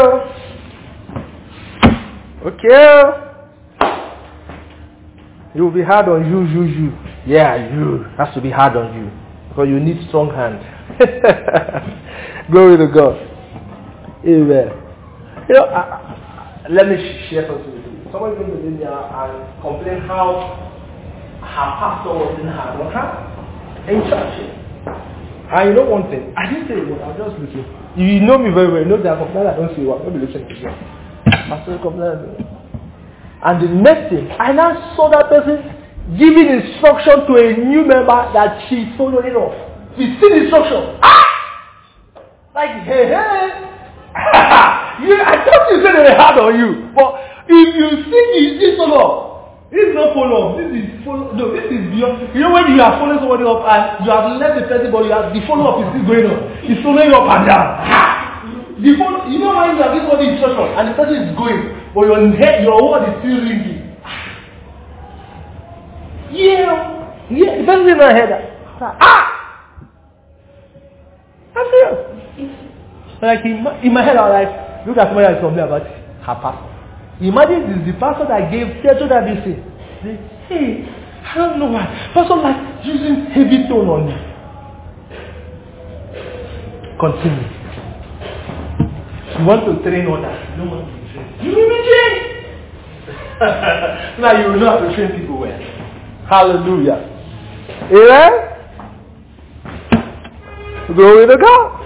Okay. It will be hard on you, you, you. Yeah, you. It has to be hard on you. Because you need strong hands. Glory to God. Amen. You know, I, I, let me share something with you. Somebody came to me and complained how her pastor was in her on her in church. And you know one thing, I didn't say a word, I was just listening. You know me very well, you know that I complain, I don't say what, maybe listen to you. Pastor complained. And the next thing, I now saw that person giving instruction to a new member that she followed it off. We see the instruction. Ah! Like, hey, hey. you, I thought you said they hard on you. But if you see this, this follow up. This is not follow up. This is follow no, this is beyond. You know when you are following somebody up and you have left the person, but you have, the follow up is still going on. It's following up and down. The follow, you know when you have given the instruction and the person is going, but your head, your word is still ringing. Yeah, yeah. The person in my head. Ah! I'm serious. Like in my, in my head, I was like, look at somebody that told me about her pastor. Imagine this is the pastor that gave Techo that this thing. Hey, I don't know why. Pastor like using heavy tone on me. Continue. You want to train others. You don't want to be trained. You will be trained. Now you will know how to train people well. Hallelujah. Amen? Glory to God.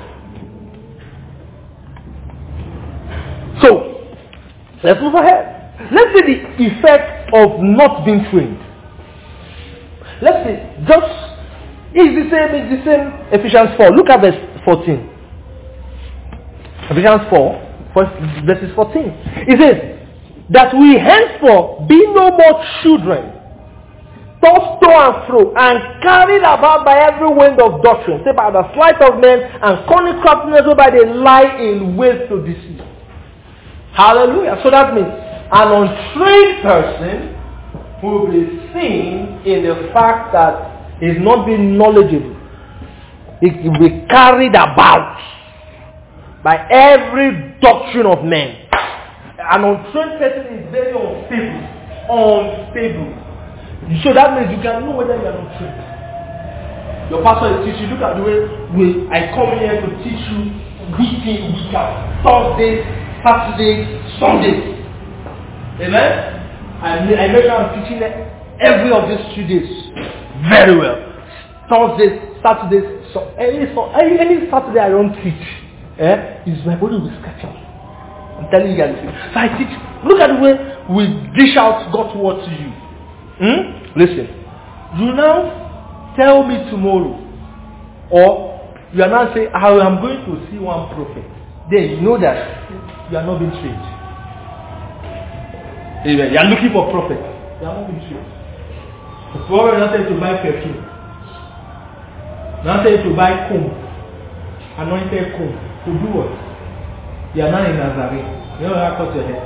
So, let's move ahead. Let's see the effect of not being trained. Let's see. Just, it's the same, it's the same. Ephesians four. Look at verse fourteen. Ephesians four, verses fourteen. It says, that we henceforth be no more children, tossed to and fro, and carried about by every wind of doctrine, say by the sleight of men, and cunning craftiness whereby they lie in ways to deceive. Hallelujah. So that means an untrained person will be seen in the fact that he's not being knowledgeable. He will be carried about by every doctrine of men. An untrained person is very unstable. Unstable. So that means you can know whether you are not trained. Your pastor is teaching. Look at the way we, I come here to teach you week in, week out. Thursday, Saturday, Sunday. Amen? I, I make sure I'm teaching every of these three days very well. Thursdays, Saturdays, so any, so any, any Saturday I don't teach. Eh? Is my body will scratch me. I'm telling you guys. So I teach. Look at the way we dish out God's word to you. Hmm? Listen. You now tell me tomorrow, or you are now saying, I am going to see one prophet. Then you know that you are not being trained. Amen. You are looking for prophet. You are not being trained. The prophet is not saying to buy perfume. Not saying to buy comb. Anointed comb. To do what? You are not in Nazareth. You know how to cut your head.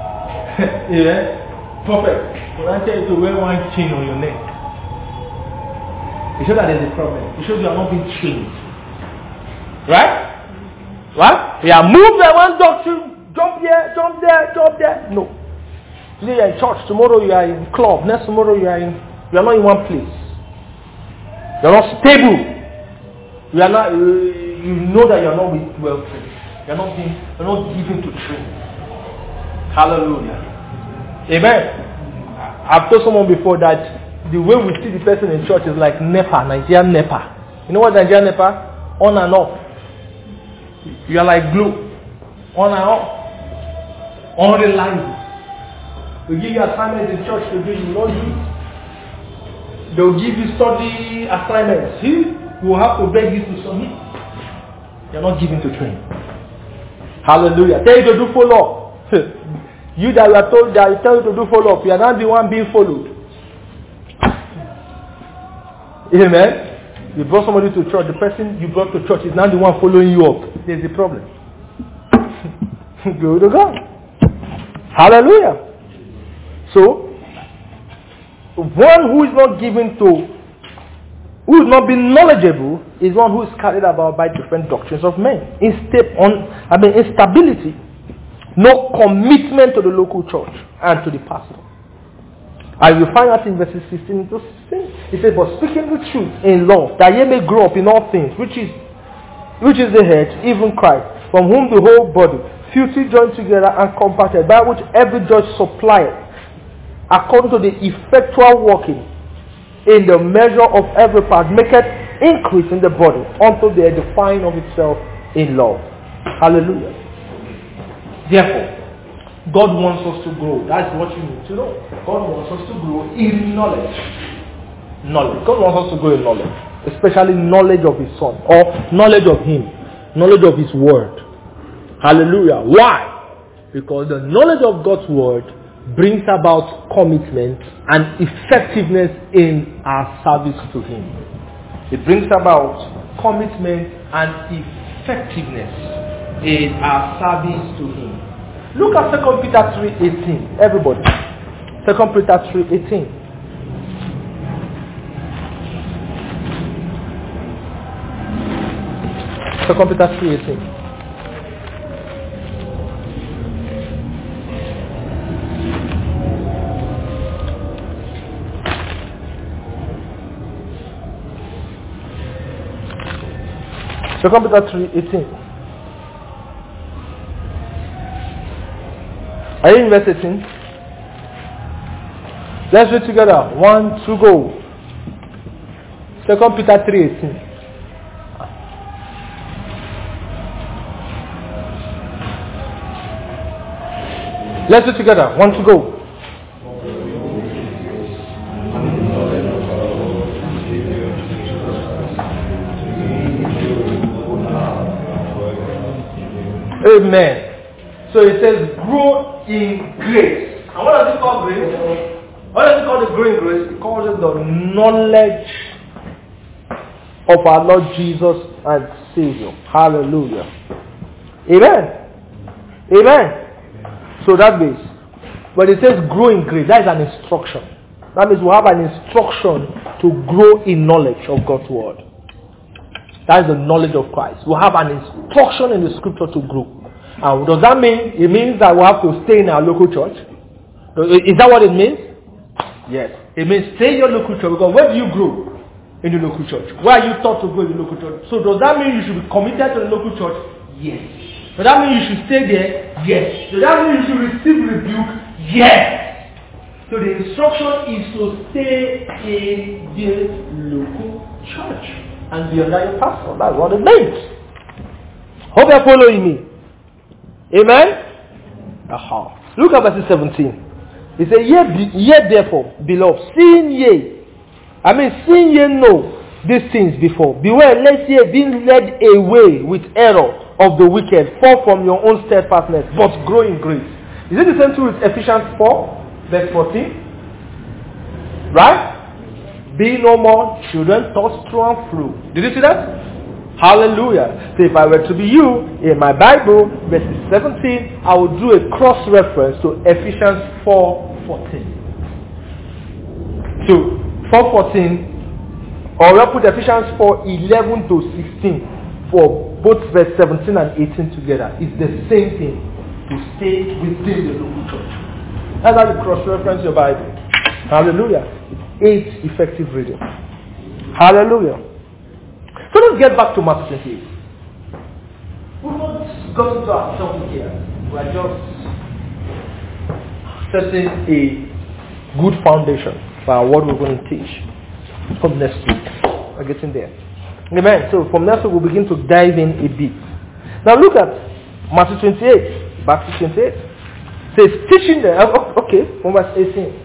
Amen. Prophet. When I tell you to wear one chain on your neck, it shows that there is a problem. It shows you are not being trained. Right? Right? You are moved by one doctrine. Jump here, jump there, jump there. No. Today you are in church. Tomorrow you are in club. Next tomorrow you are in. You are not in one place. You are not stable. You are not. Uh, you know that you are not well trained. You are not being. You are not given to train. Hallelujah. Amen. I've told someone before that the way we see the person in church is like NEPA, Nigerian NEPA. You know what Nigerian NEPA? On and off. You are like glue. On and off. Unreliable. They give you assignments in church to do, you will not do it. They will give you study assignments. You will have to beg you to submit. You are not given to train. Hallelujah. Tell you to do follow up. You that you are told that you tell you to do follow up, you are not the one being followed. Amen. You brought somebody to church, the person you brought to church is not the one following you up. There's a problem. Glory to God. Hallelujah. So, one who is not given to, who is not being knowledgeable, is one who is carried about by different doctrines of men. Instead on, I mean, instability, no commitment to the local church and to the pastor. And you find out in verses sixteen to sixteen, it says, but speaking the truth in love, that ye may grow up in all things, which is, which is the head, even Christ, from whom the whole body, fitly joined together and compacted, by which every joint supplieth, according to the effectual working in the measure of every part, maketh increase in the body unto the edifying of itself in love. Hallelujah. Therefore, God wants us to grow. That's what you need to know. God wants us to grow in knowledge. Knowledge. God wants us to grow in knowledge. Especially knowledge of His Son. Or knowledge of Him. Knowledge of His Word. Hallelujah. Why? Because the knowledge of God's Word brings about commitment and effectiveness in our service to Him. It brings about commitment and effectiveness in our service to Him. Look at Second Peter three eighteen. Everybody. Second Peter three eighteen. Second Peter three eighteen. Second Peter three eighteen. Are you in verse eighteen? Let's read together. One, two, go. Second Peter three eighteen. Let's do together. One to go. Amen. So it says grow in grace. And what does it call grace? What does it call the growing grace? It calls it the knowledge of our Lord Jesus and Savior. Hallelujah. Amen. Amen. So that means, when it says grow in grace, that is an instruction. That means we have an instruction to grow in knowledge of God's word. That is the knowledge of Christ. We have an instruction in the scripture to grow. And does that mean, it means that we have to stay in our local church? Is that what it means? Yes. It means stay in your local church, because where do you grow? In the local church. Where are you taught to go in the local church? So does that mean you should be committed to the local church? Yes. Does that mean you should stay there? Yes. Does that mean you should receive rebuke? Yes. So the instruction is to stay in the local church and be under your pastor. That's what it means. Hope you're following me. Amen? Aha. Look at verse seventeen. He said, Yea, be, yea therefore, beloved, seeing ye, I mean, seeing ye know these things before, beware lest ye being led away with error of the wicked, fall from your own steadfastness, but grow in grace. Is it the same thing with Ephesians four, verse fourteen? Right? Be no more children tossed to and fro. Did you see that? Hallelujah. So if I were to be you, in my Bible, verse seventeen, I would do a cross-reference to Ephesians four fourteen. So, four fourteen, or I put Ephesians four eleven to sixteen for both verse seventeen and eighteen together. It's the same thing, to stay within the local church. That's how you cross-reference your Bible. Hallelujah. It's eight effective reading. Hallelujah. So let's get back to Matthew twenty-eight. We've not got into our topic here. We are just setting a good foundation for what we're going to teach from next week. We're getting there. Amen. So from next week we'll begin to dive in a bit. Now look at Matthew twenty-eight. Back to twenty-eight. It says teaching them. Okay, from verse eighteen.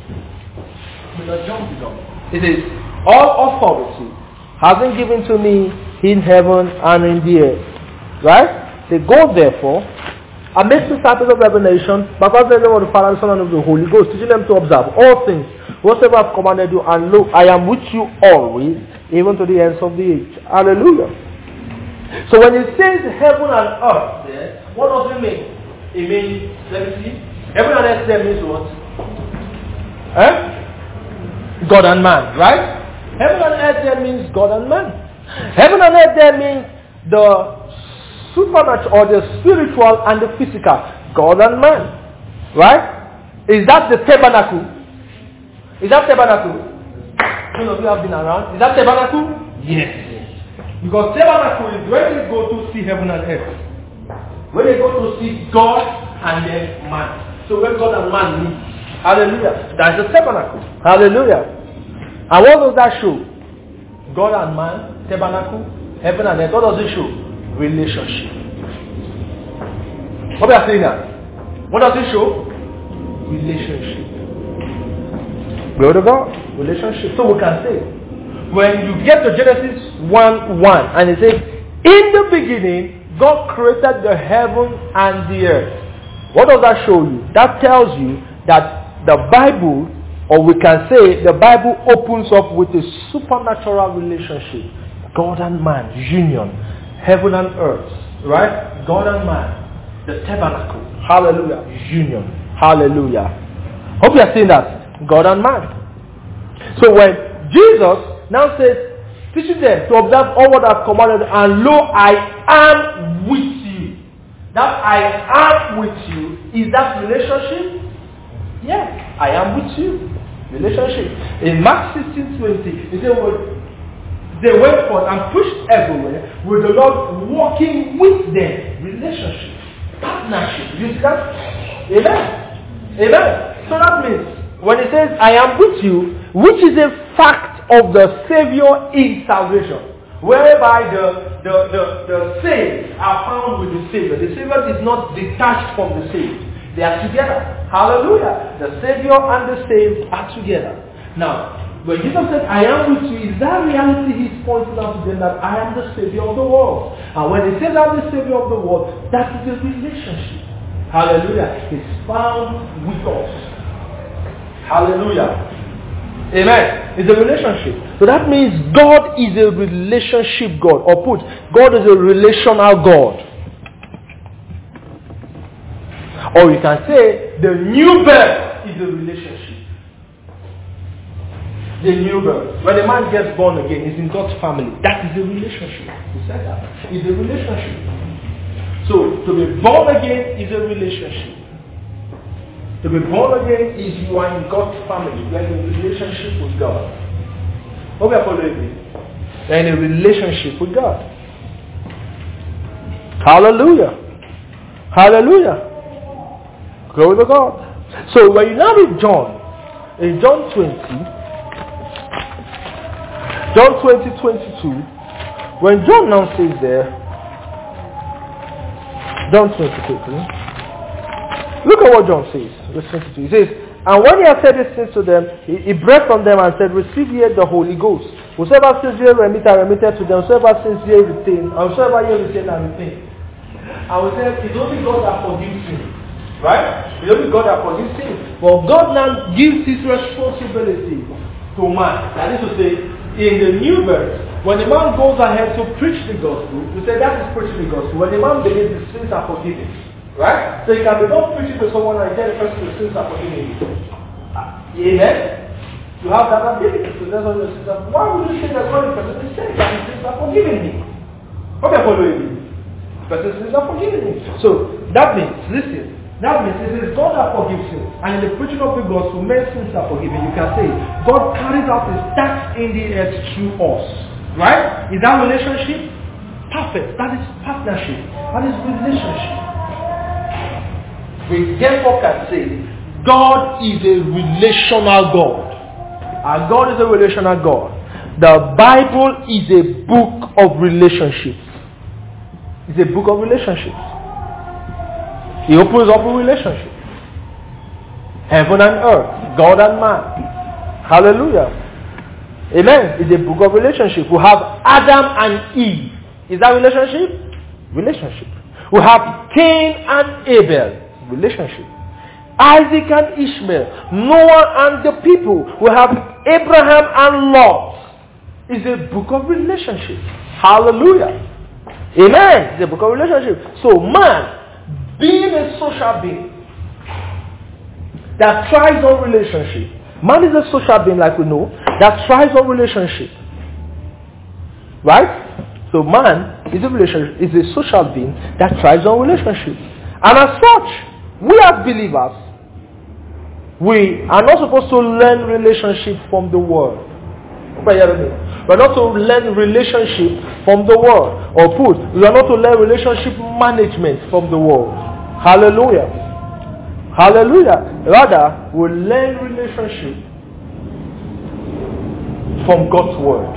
It says, all authority has been given to me in heaven and in the earth. Right? They go therefore and make disciples of every nation, baptize them of the Father, the Son, and of the Holy Ghost, teaching them to observe all things whatsoever I've commanded you, and look, I am with you always, even to the ends of the age. Hallelujah. So when it says heaven and earth there, what does it mean? It means, let me see, heaven and earth there means what? Eh? God and man, right? Heaven and earth there means God and man. Heaven and earth there means the supernatural or the spiritual and the physical. God and man. Right? Is that the tabernacle? Is that tabernacle? Some of you have been around. Is that tabernacle? Yes. Because tabernacle is where they go to see heaven and earth. When they go to see God and then man. So when God and man meet. Hallelujah. That's the tabernacle. Hallelujah. And what does that show? God and man, tabernacle, heaven and earth. What does it show? Relationship. What are you saying now? What does it show? Relationship. Glory to God. Relationship. So we can say, when you get to Genesis one one, and it says, in the beginning, God created the heaven and the earth. What does that show you? That tells you that the Bible, or we can say the Bible opens up with a supernatural relationship. God and man, union. Heaven and earth. Right? God and man. The tabernacle. Hallelujah. Union. Hallelujah. Hope you are seeing that. God and man. So when Jesus now says, teaching them to observe all what I've commanded, and lo, I am with you. That I am with you, is that relationship? Yes, I am with you. Relationship. In Mark sixteen twenty, he said, well, they went forth and preached everywhere with the Lord walking with them. Relationship. Partnership. You see that? Amen. Amen. So that means, when it says, I am with you, which is a fact of the Savior in salvation, whereby the, the, the, the saved are found with the Savior. The Savior is not detached from the saved. They are together. Hallelujah. The Savior and the saved are together. Now, when Jesus said, I am with you, is that reality he's pointing out to them that I am the Savior of the world? And when he says I'm the Savior of the world, that is a relationship. Hallelujah. It's found with us. Hallelujah. Amen. It's a relationship. So that means God is a relationship God. Or put, God is a relational God. Or you can say, the new birth is a relationship. The new birth. When a man gets born again, he's in God's family. That is a relationship. He said that. It's a relationship. So, to be born again is a relationship. To be born again is you are in God's family. You are in a relationship with God. Hope you are following me. You are in a relationship with God. Hallelujah. Hallelujah. Glory to God. So when you now read John, in John twenty, John twenty, twenty-two, when John now says there, John twenty, quickly, look at what John says, verse twenty-two. He says, and when he had said these things to them, he, he breathed on them and said, receive ye the Holy Ghost. Whosoever sins ye remit are remitted to them. Whosoever sins ye retain, and whosoever ye retain are retained. I will say, it's only God that forgives sin. Right? It's only God that forgives sin. But God now gives his responsibility to man. That is to say, in the new birth, when a man goes ahead to preach the gospel, we say that is preaching the gospel. When a man believes, his sins are forgiven. Right? So you can be not preaching to someone and tell the person the sins are forgiven. Amen? You have that ability to tell someone your sins are forgiven. Why would you say that God is person is saying that his sins are forgiven me? Okay, following me. Person's sins are forgiven me. So that means, listen, that means it is God that forgives you. And in the preaching of the gospel, men's sins are forgiven. You can say, God carries out his task in the earth through us. Right? Is that relationship? Perfect. That is partnership. That is relationship. We therefore can say, God is a relational God. And God is a relational God. The Bible is a book of relationships. It's a book of relationships. He opens up a relationship. Heaven and earth. God and man. Hallelujah. Amen. It's a book of relationship. We have Adam and Eve. Is that relationship? Relationship. We have Cain and Abel. Relationship. Isaac and Ishmael. Noah and the people. We have Abraham and Lot. It's a book of relationship. Hallelujah. Amen. It's a book of relationship. So man, being a social being that thrives on relationship. Man is a social being, like we know, that thrives on relationship. Right? So man is a relationship, is a social being that thrives on relationship. And as such, we as believers, we are not supposed to learn relationship from the world. We're not to learn relationship from the world. Or put, we are not to learn relationship management from the world. Hallelujah. Hallelujah. Rather, we learn relationship from God's word.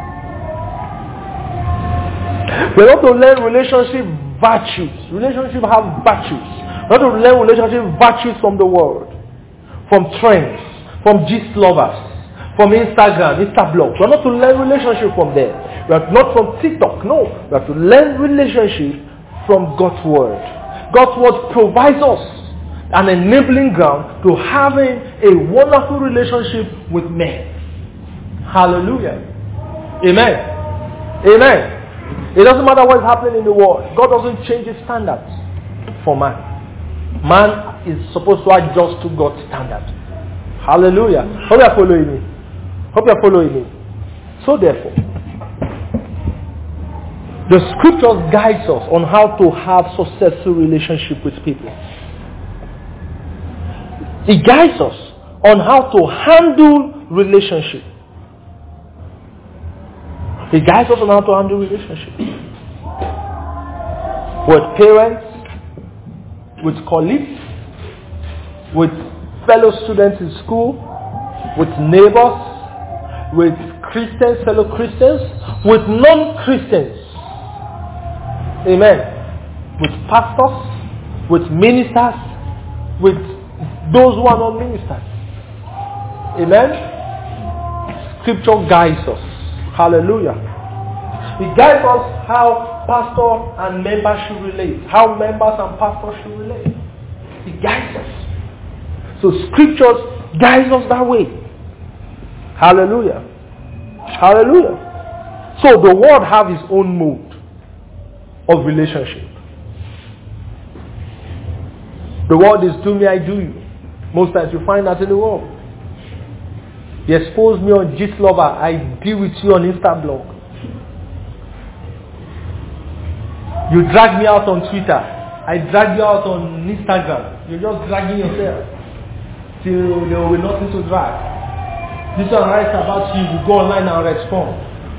We're not to learn relationship virtues. Relationship have virtues. We're not to learn relationship virtues from the world. From trends. From gist lovers. From Instagram, Instablogs. We're not to learn relationship from there. We're not from TikTok. No. We have to learn relationship from God's word. God's word provides us an enabling ground to having a wonderful relationship with men. Hallelujah. Amen. Amen. It doesn't matter what is happening in the world. God doesn't change his standards for man. Man is supposed to adjust to God's standard. Hallelujah. Hope you are following me. Hope you are following me. So therefore, The scriptures guides us on how to have successful relationship with people. It guides us on how to handle relationship. It guides us on how to handle relationship. With parents, with colleagues, with fellow students in school, with neighbors, with Christians, fellow Christians, with non-Christians. Amen. With pastors, with ministers, with those who are not ministers. Amen. Scripture guides us. Hallelujah. It guides us how pastor and member should relate. How members and pastors should relate. It guides us. So scriptures guides us that way. Hallelujah. Hallelujah. So the world have its own mode of relationship. The world is do me, I do you. Most times you find that in the world. You expose me on GitLover, I deal with you on Instablog. You drag me out on Twitter, I drag you out on Instagram. You're just dragging yourself till there will be nothing to drag. This one writes about you, you go online and respond.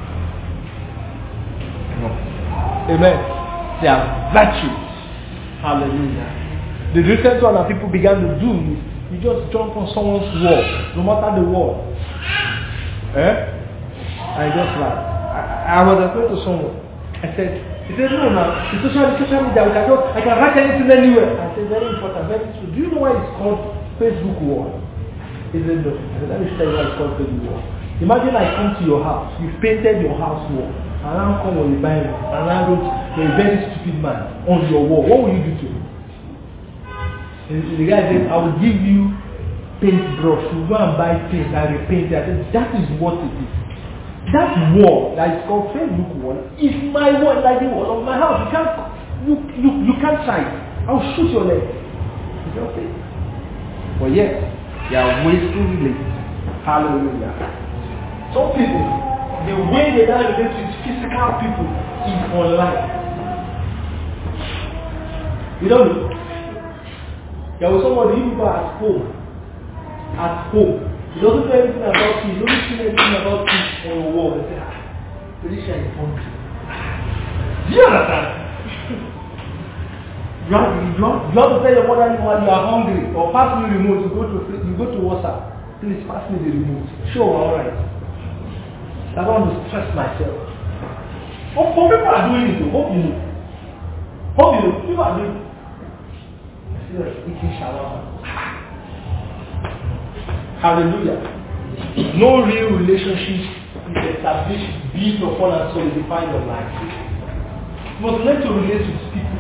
No. Amen. They are virtues. Hallelujah. The recent one that people began to do is you just jump on someone's wall, no matter the wall. Eh? I just laughed. I, I was afraid to someone. I said, he said, no, no, it's social, social media, we can just, I can write anything anywhere. I said, very important, very true. Do you know why it's called Facebook wall? He said, no. I said, let me tell you why it's called Facebook wall. Imagine I come to your house, you painted your house wall, and I come when you buy it, and I wrote, you're a very stupid man on your wall. What will you do to me? And the guy said, I will give you paintbrush. You go and buy paint and repaint it. I said, that is what it is. That wall that is called Facebook wall is my wall, like the wall of my house. You can't, you, you, you can't try it. I'll shoot your leg. He said, okay. But yes, they are ways to relate. Hallelujah. Some people, the way they now relate with physical people is online. You don't know. There was somebody who was at home. At home. He doesn't know anything about you. He doesn't see anything about you on your wall. He said, ah, Felicia is hungry. Do you understand? you, have, you, have, you have to tell your mother you are hungry. Or pass me the remote. You go to, you go to WhatsApp. Please pass me the remote. Sure, alright. I don't want to stress myself. Hope, hope people are doing it. Hope you know. Hope you know. People are doing it. Eating shawarma. Hallelujah. No real relationship is established, built upon and solidified your life. You must learn to relate with people.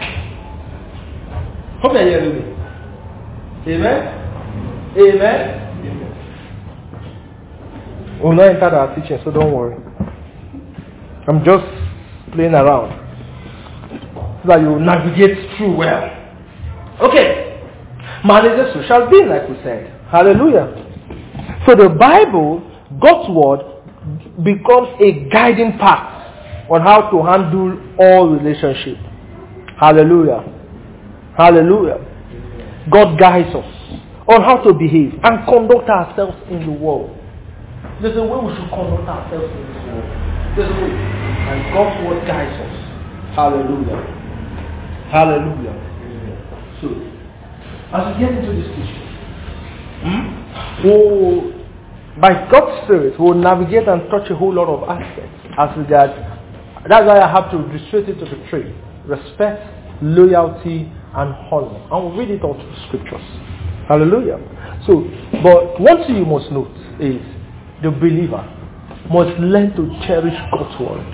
Hope you're hearing me. Amen? Amen? Amen. We'll not enter our teaching, so don't worry. I'm just playing around so that you navigate through well. Okay, man is a social being, like we said. Hallelujah. So the Bible, God's word, becomes a guiding path on how to handle all relationships. Hallelujah. Hallelujah. God guides us on how to behave and conduct ourselves in the world. There's a way we should conduct ourselves in this world. There's a way. And God's word guides us. Hallelujah. Hallelujah. So, as we get into this teaching, hmm, we'll, by God's Spirit, we'll navigate and touch a whole lot of aspects as regards. That's why I have to restrict it to the three: respect, loyalty, and honor. And we'll read it all through scriptures. Hallelujah. So, but one thing you must note is the believer must learn to cherish God's word.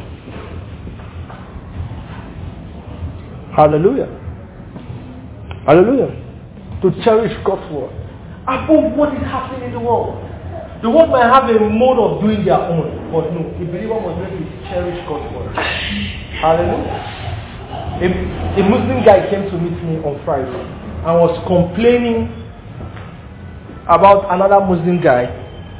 Hallelujah. Hallelujah. To cherish God's word above what is happening in the world. The world might have a mode of doing their own, but no, the believer must learn to cherish God's word. Hallelujah. A, a Muslim guy came to meet me on Friday and was complaining about another Muslim guy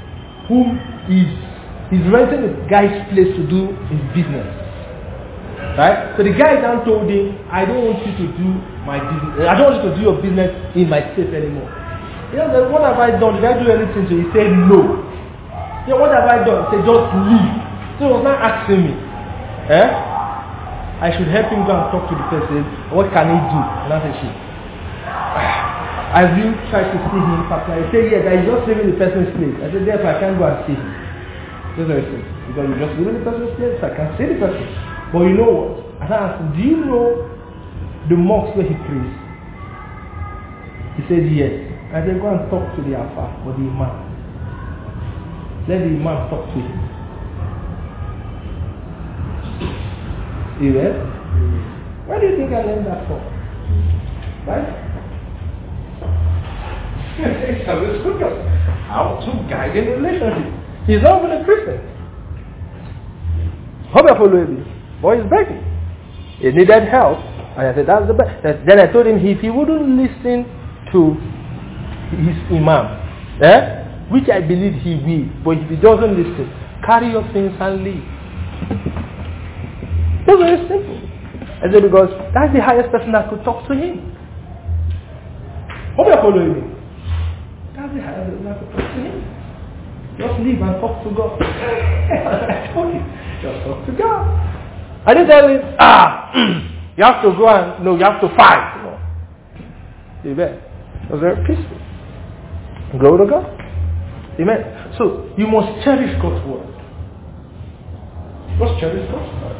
who is he's renting a guy's place to do his business. Right? So the guy then told him, I don't want you to do my business. I don't want you to do your business in my state anymore. You know, what have I done? Did I do anything to you? He said, no. You know, what have I done? He said, just leave. So he was not asking me. Eh? I should help him go and talk to the person. What can he do? And I said, shit. As you try to see him, Papa, he said, yes, I just leaving the person's place. I said, therefore I can't go and see him. That's very simple. Because you just leaving the person's place, so I can't see the person. But you know what? And I asked him, do you know the mosque where he prays? He said, yes. I said, go and talk to the Alpha or the Imam. Let the Imam talk to him. You read? Where do you think I learned that from? Right? It's a scripture. How to guide in a relationship. He's not even a Christian. Hope you follow me. Boy is begging. He needed help. And I said, that's the best. Then I told him if he wouldn't listen to his Imam, eh, which I believe he will, but if he doesn't listen, carry your things and leave. It's very simple. I said, because that's the highest person that could talk to him. Hope you're following me. That's the highest person that could talk to him. Just leave and talk to God. I told you. Just talk to God. I didn't tell him, ah, you have to go and, no, you have to fight. No. Amen. It was very peaceful. Glory to God. Amen. So, you must cherish God's word. You must cherish God's word.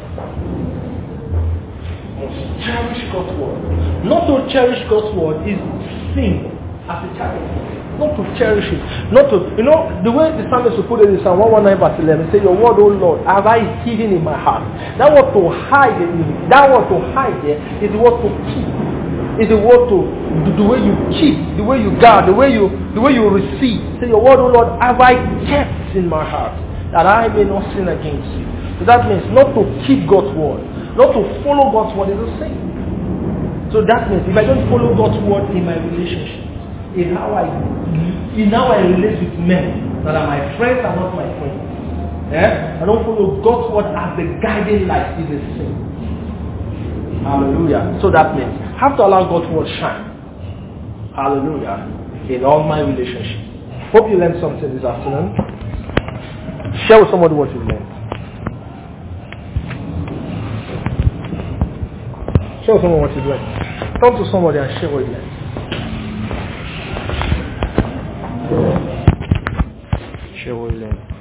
You must cherish God's word. Not to cherish God's word is sin as a child. Not to cherish it. Not to, you know, the way the psalmist will put it in Psalm one nineteen verse eleven, say, your word, O Lord, have I hidden in my heart. That word to hide in me, that word to hide there is the word to keep. Is the word to, the, the way you keep, the way you guard, the way you, the way you receive. Say, your word, O Lord, have I kept in my heart, that I may not sin against you. So that means not to keep God's word, not to follow God's word is a sin. So that means if I don't follow God's word in my relationship, in how I in how I relate with men that are my friends and not my friends. Yeah? I don't follow God's word as the guiding light is a sin. Hallelujah. So that means I have to allow God's word shine. Hallelujah. In all my relationships. Hope you learned something this afternoon. Share with somebody what you've learned. Share with someone what you've learned. Come to somebody and share what you learned. Share what you learned.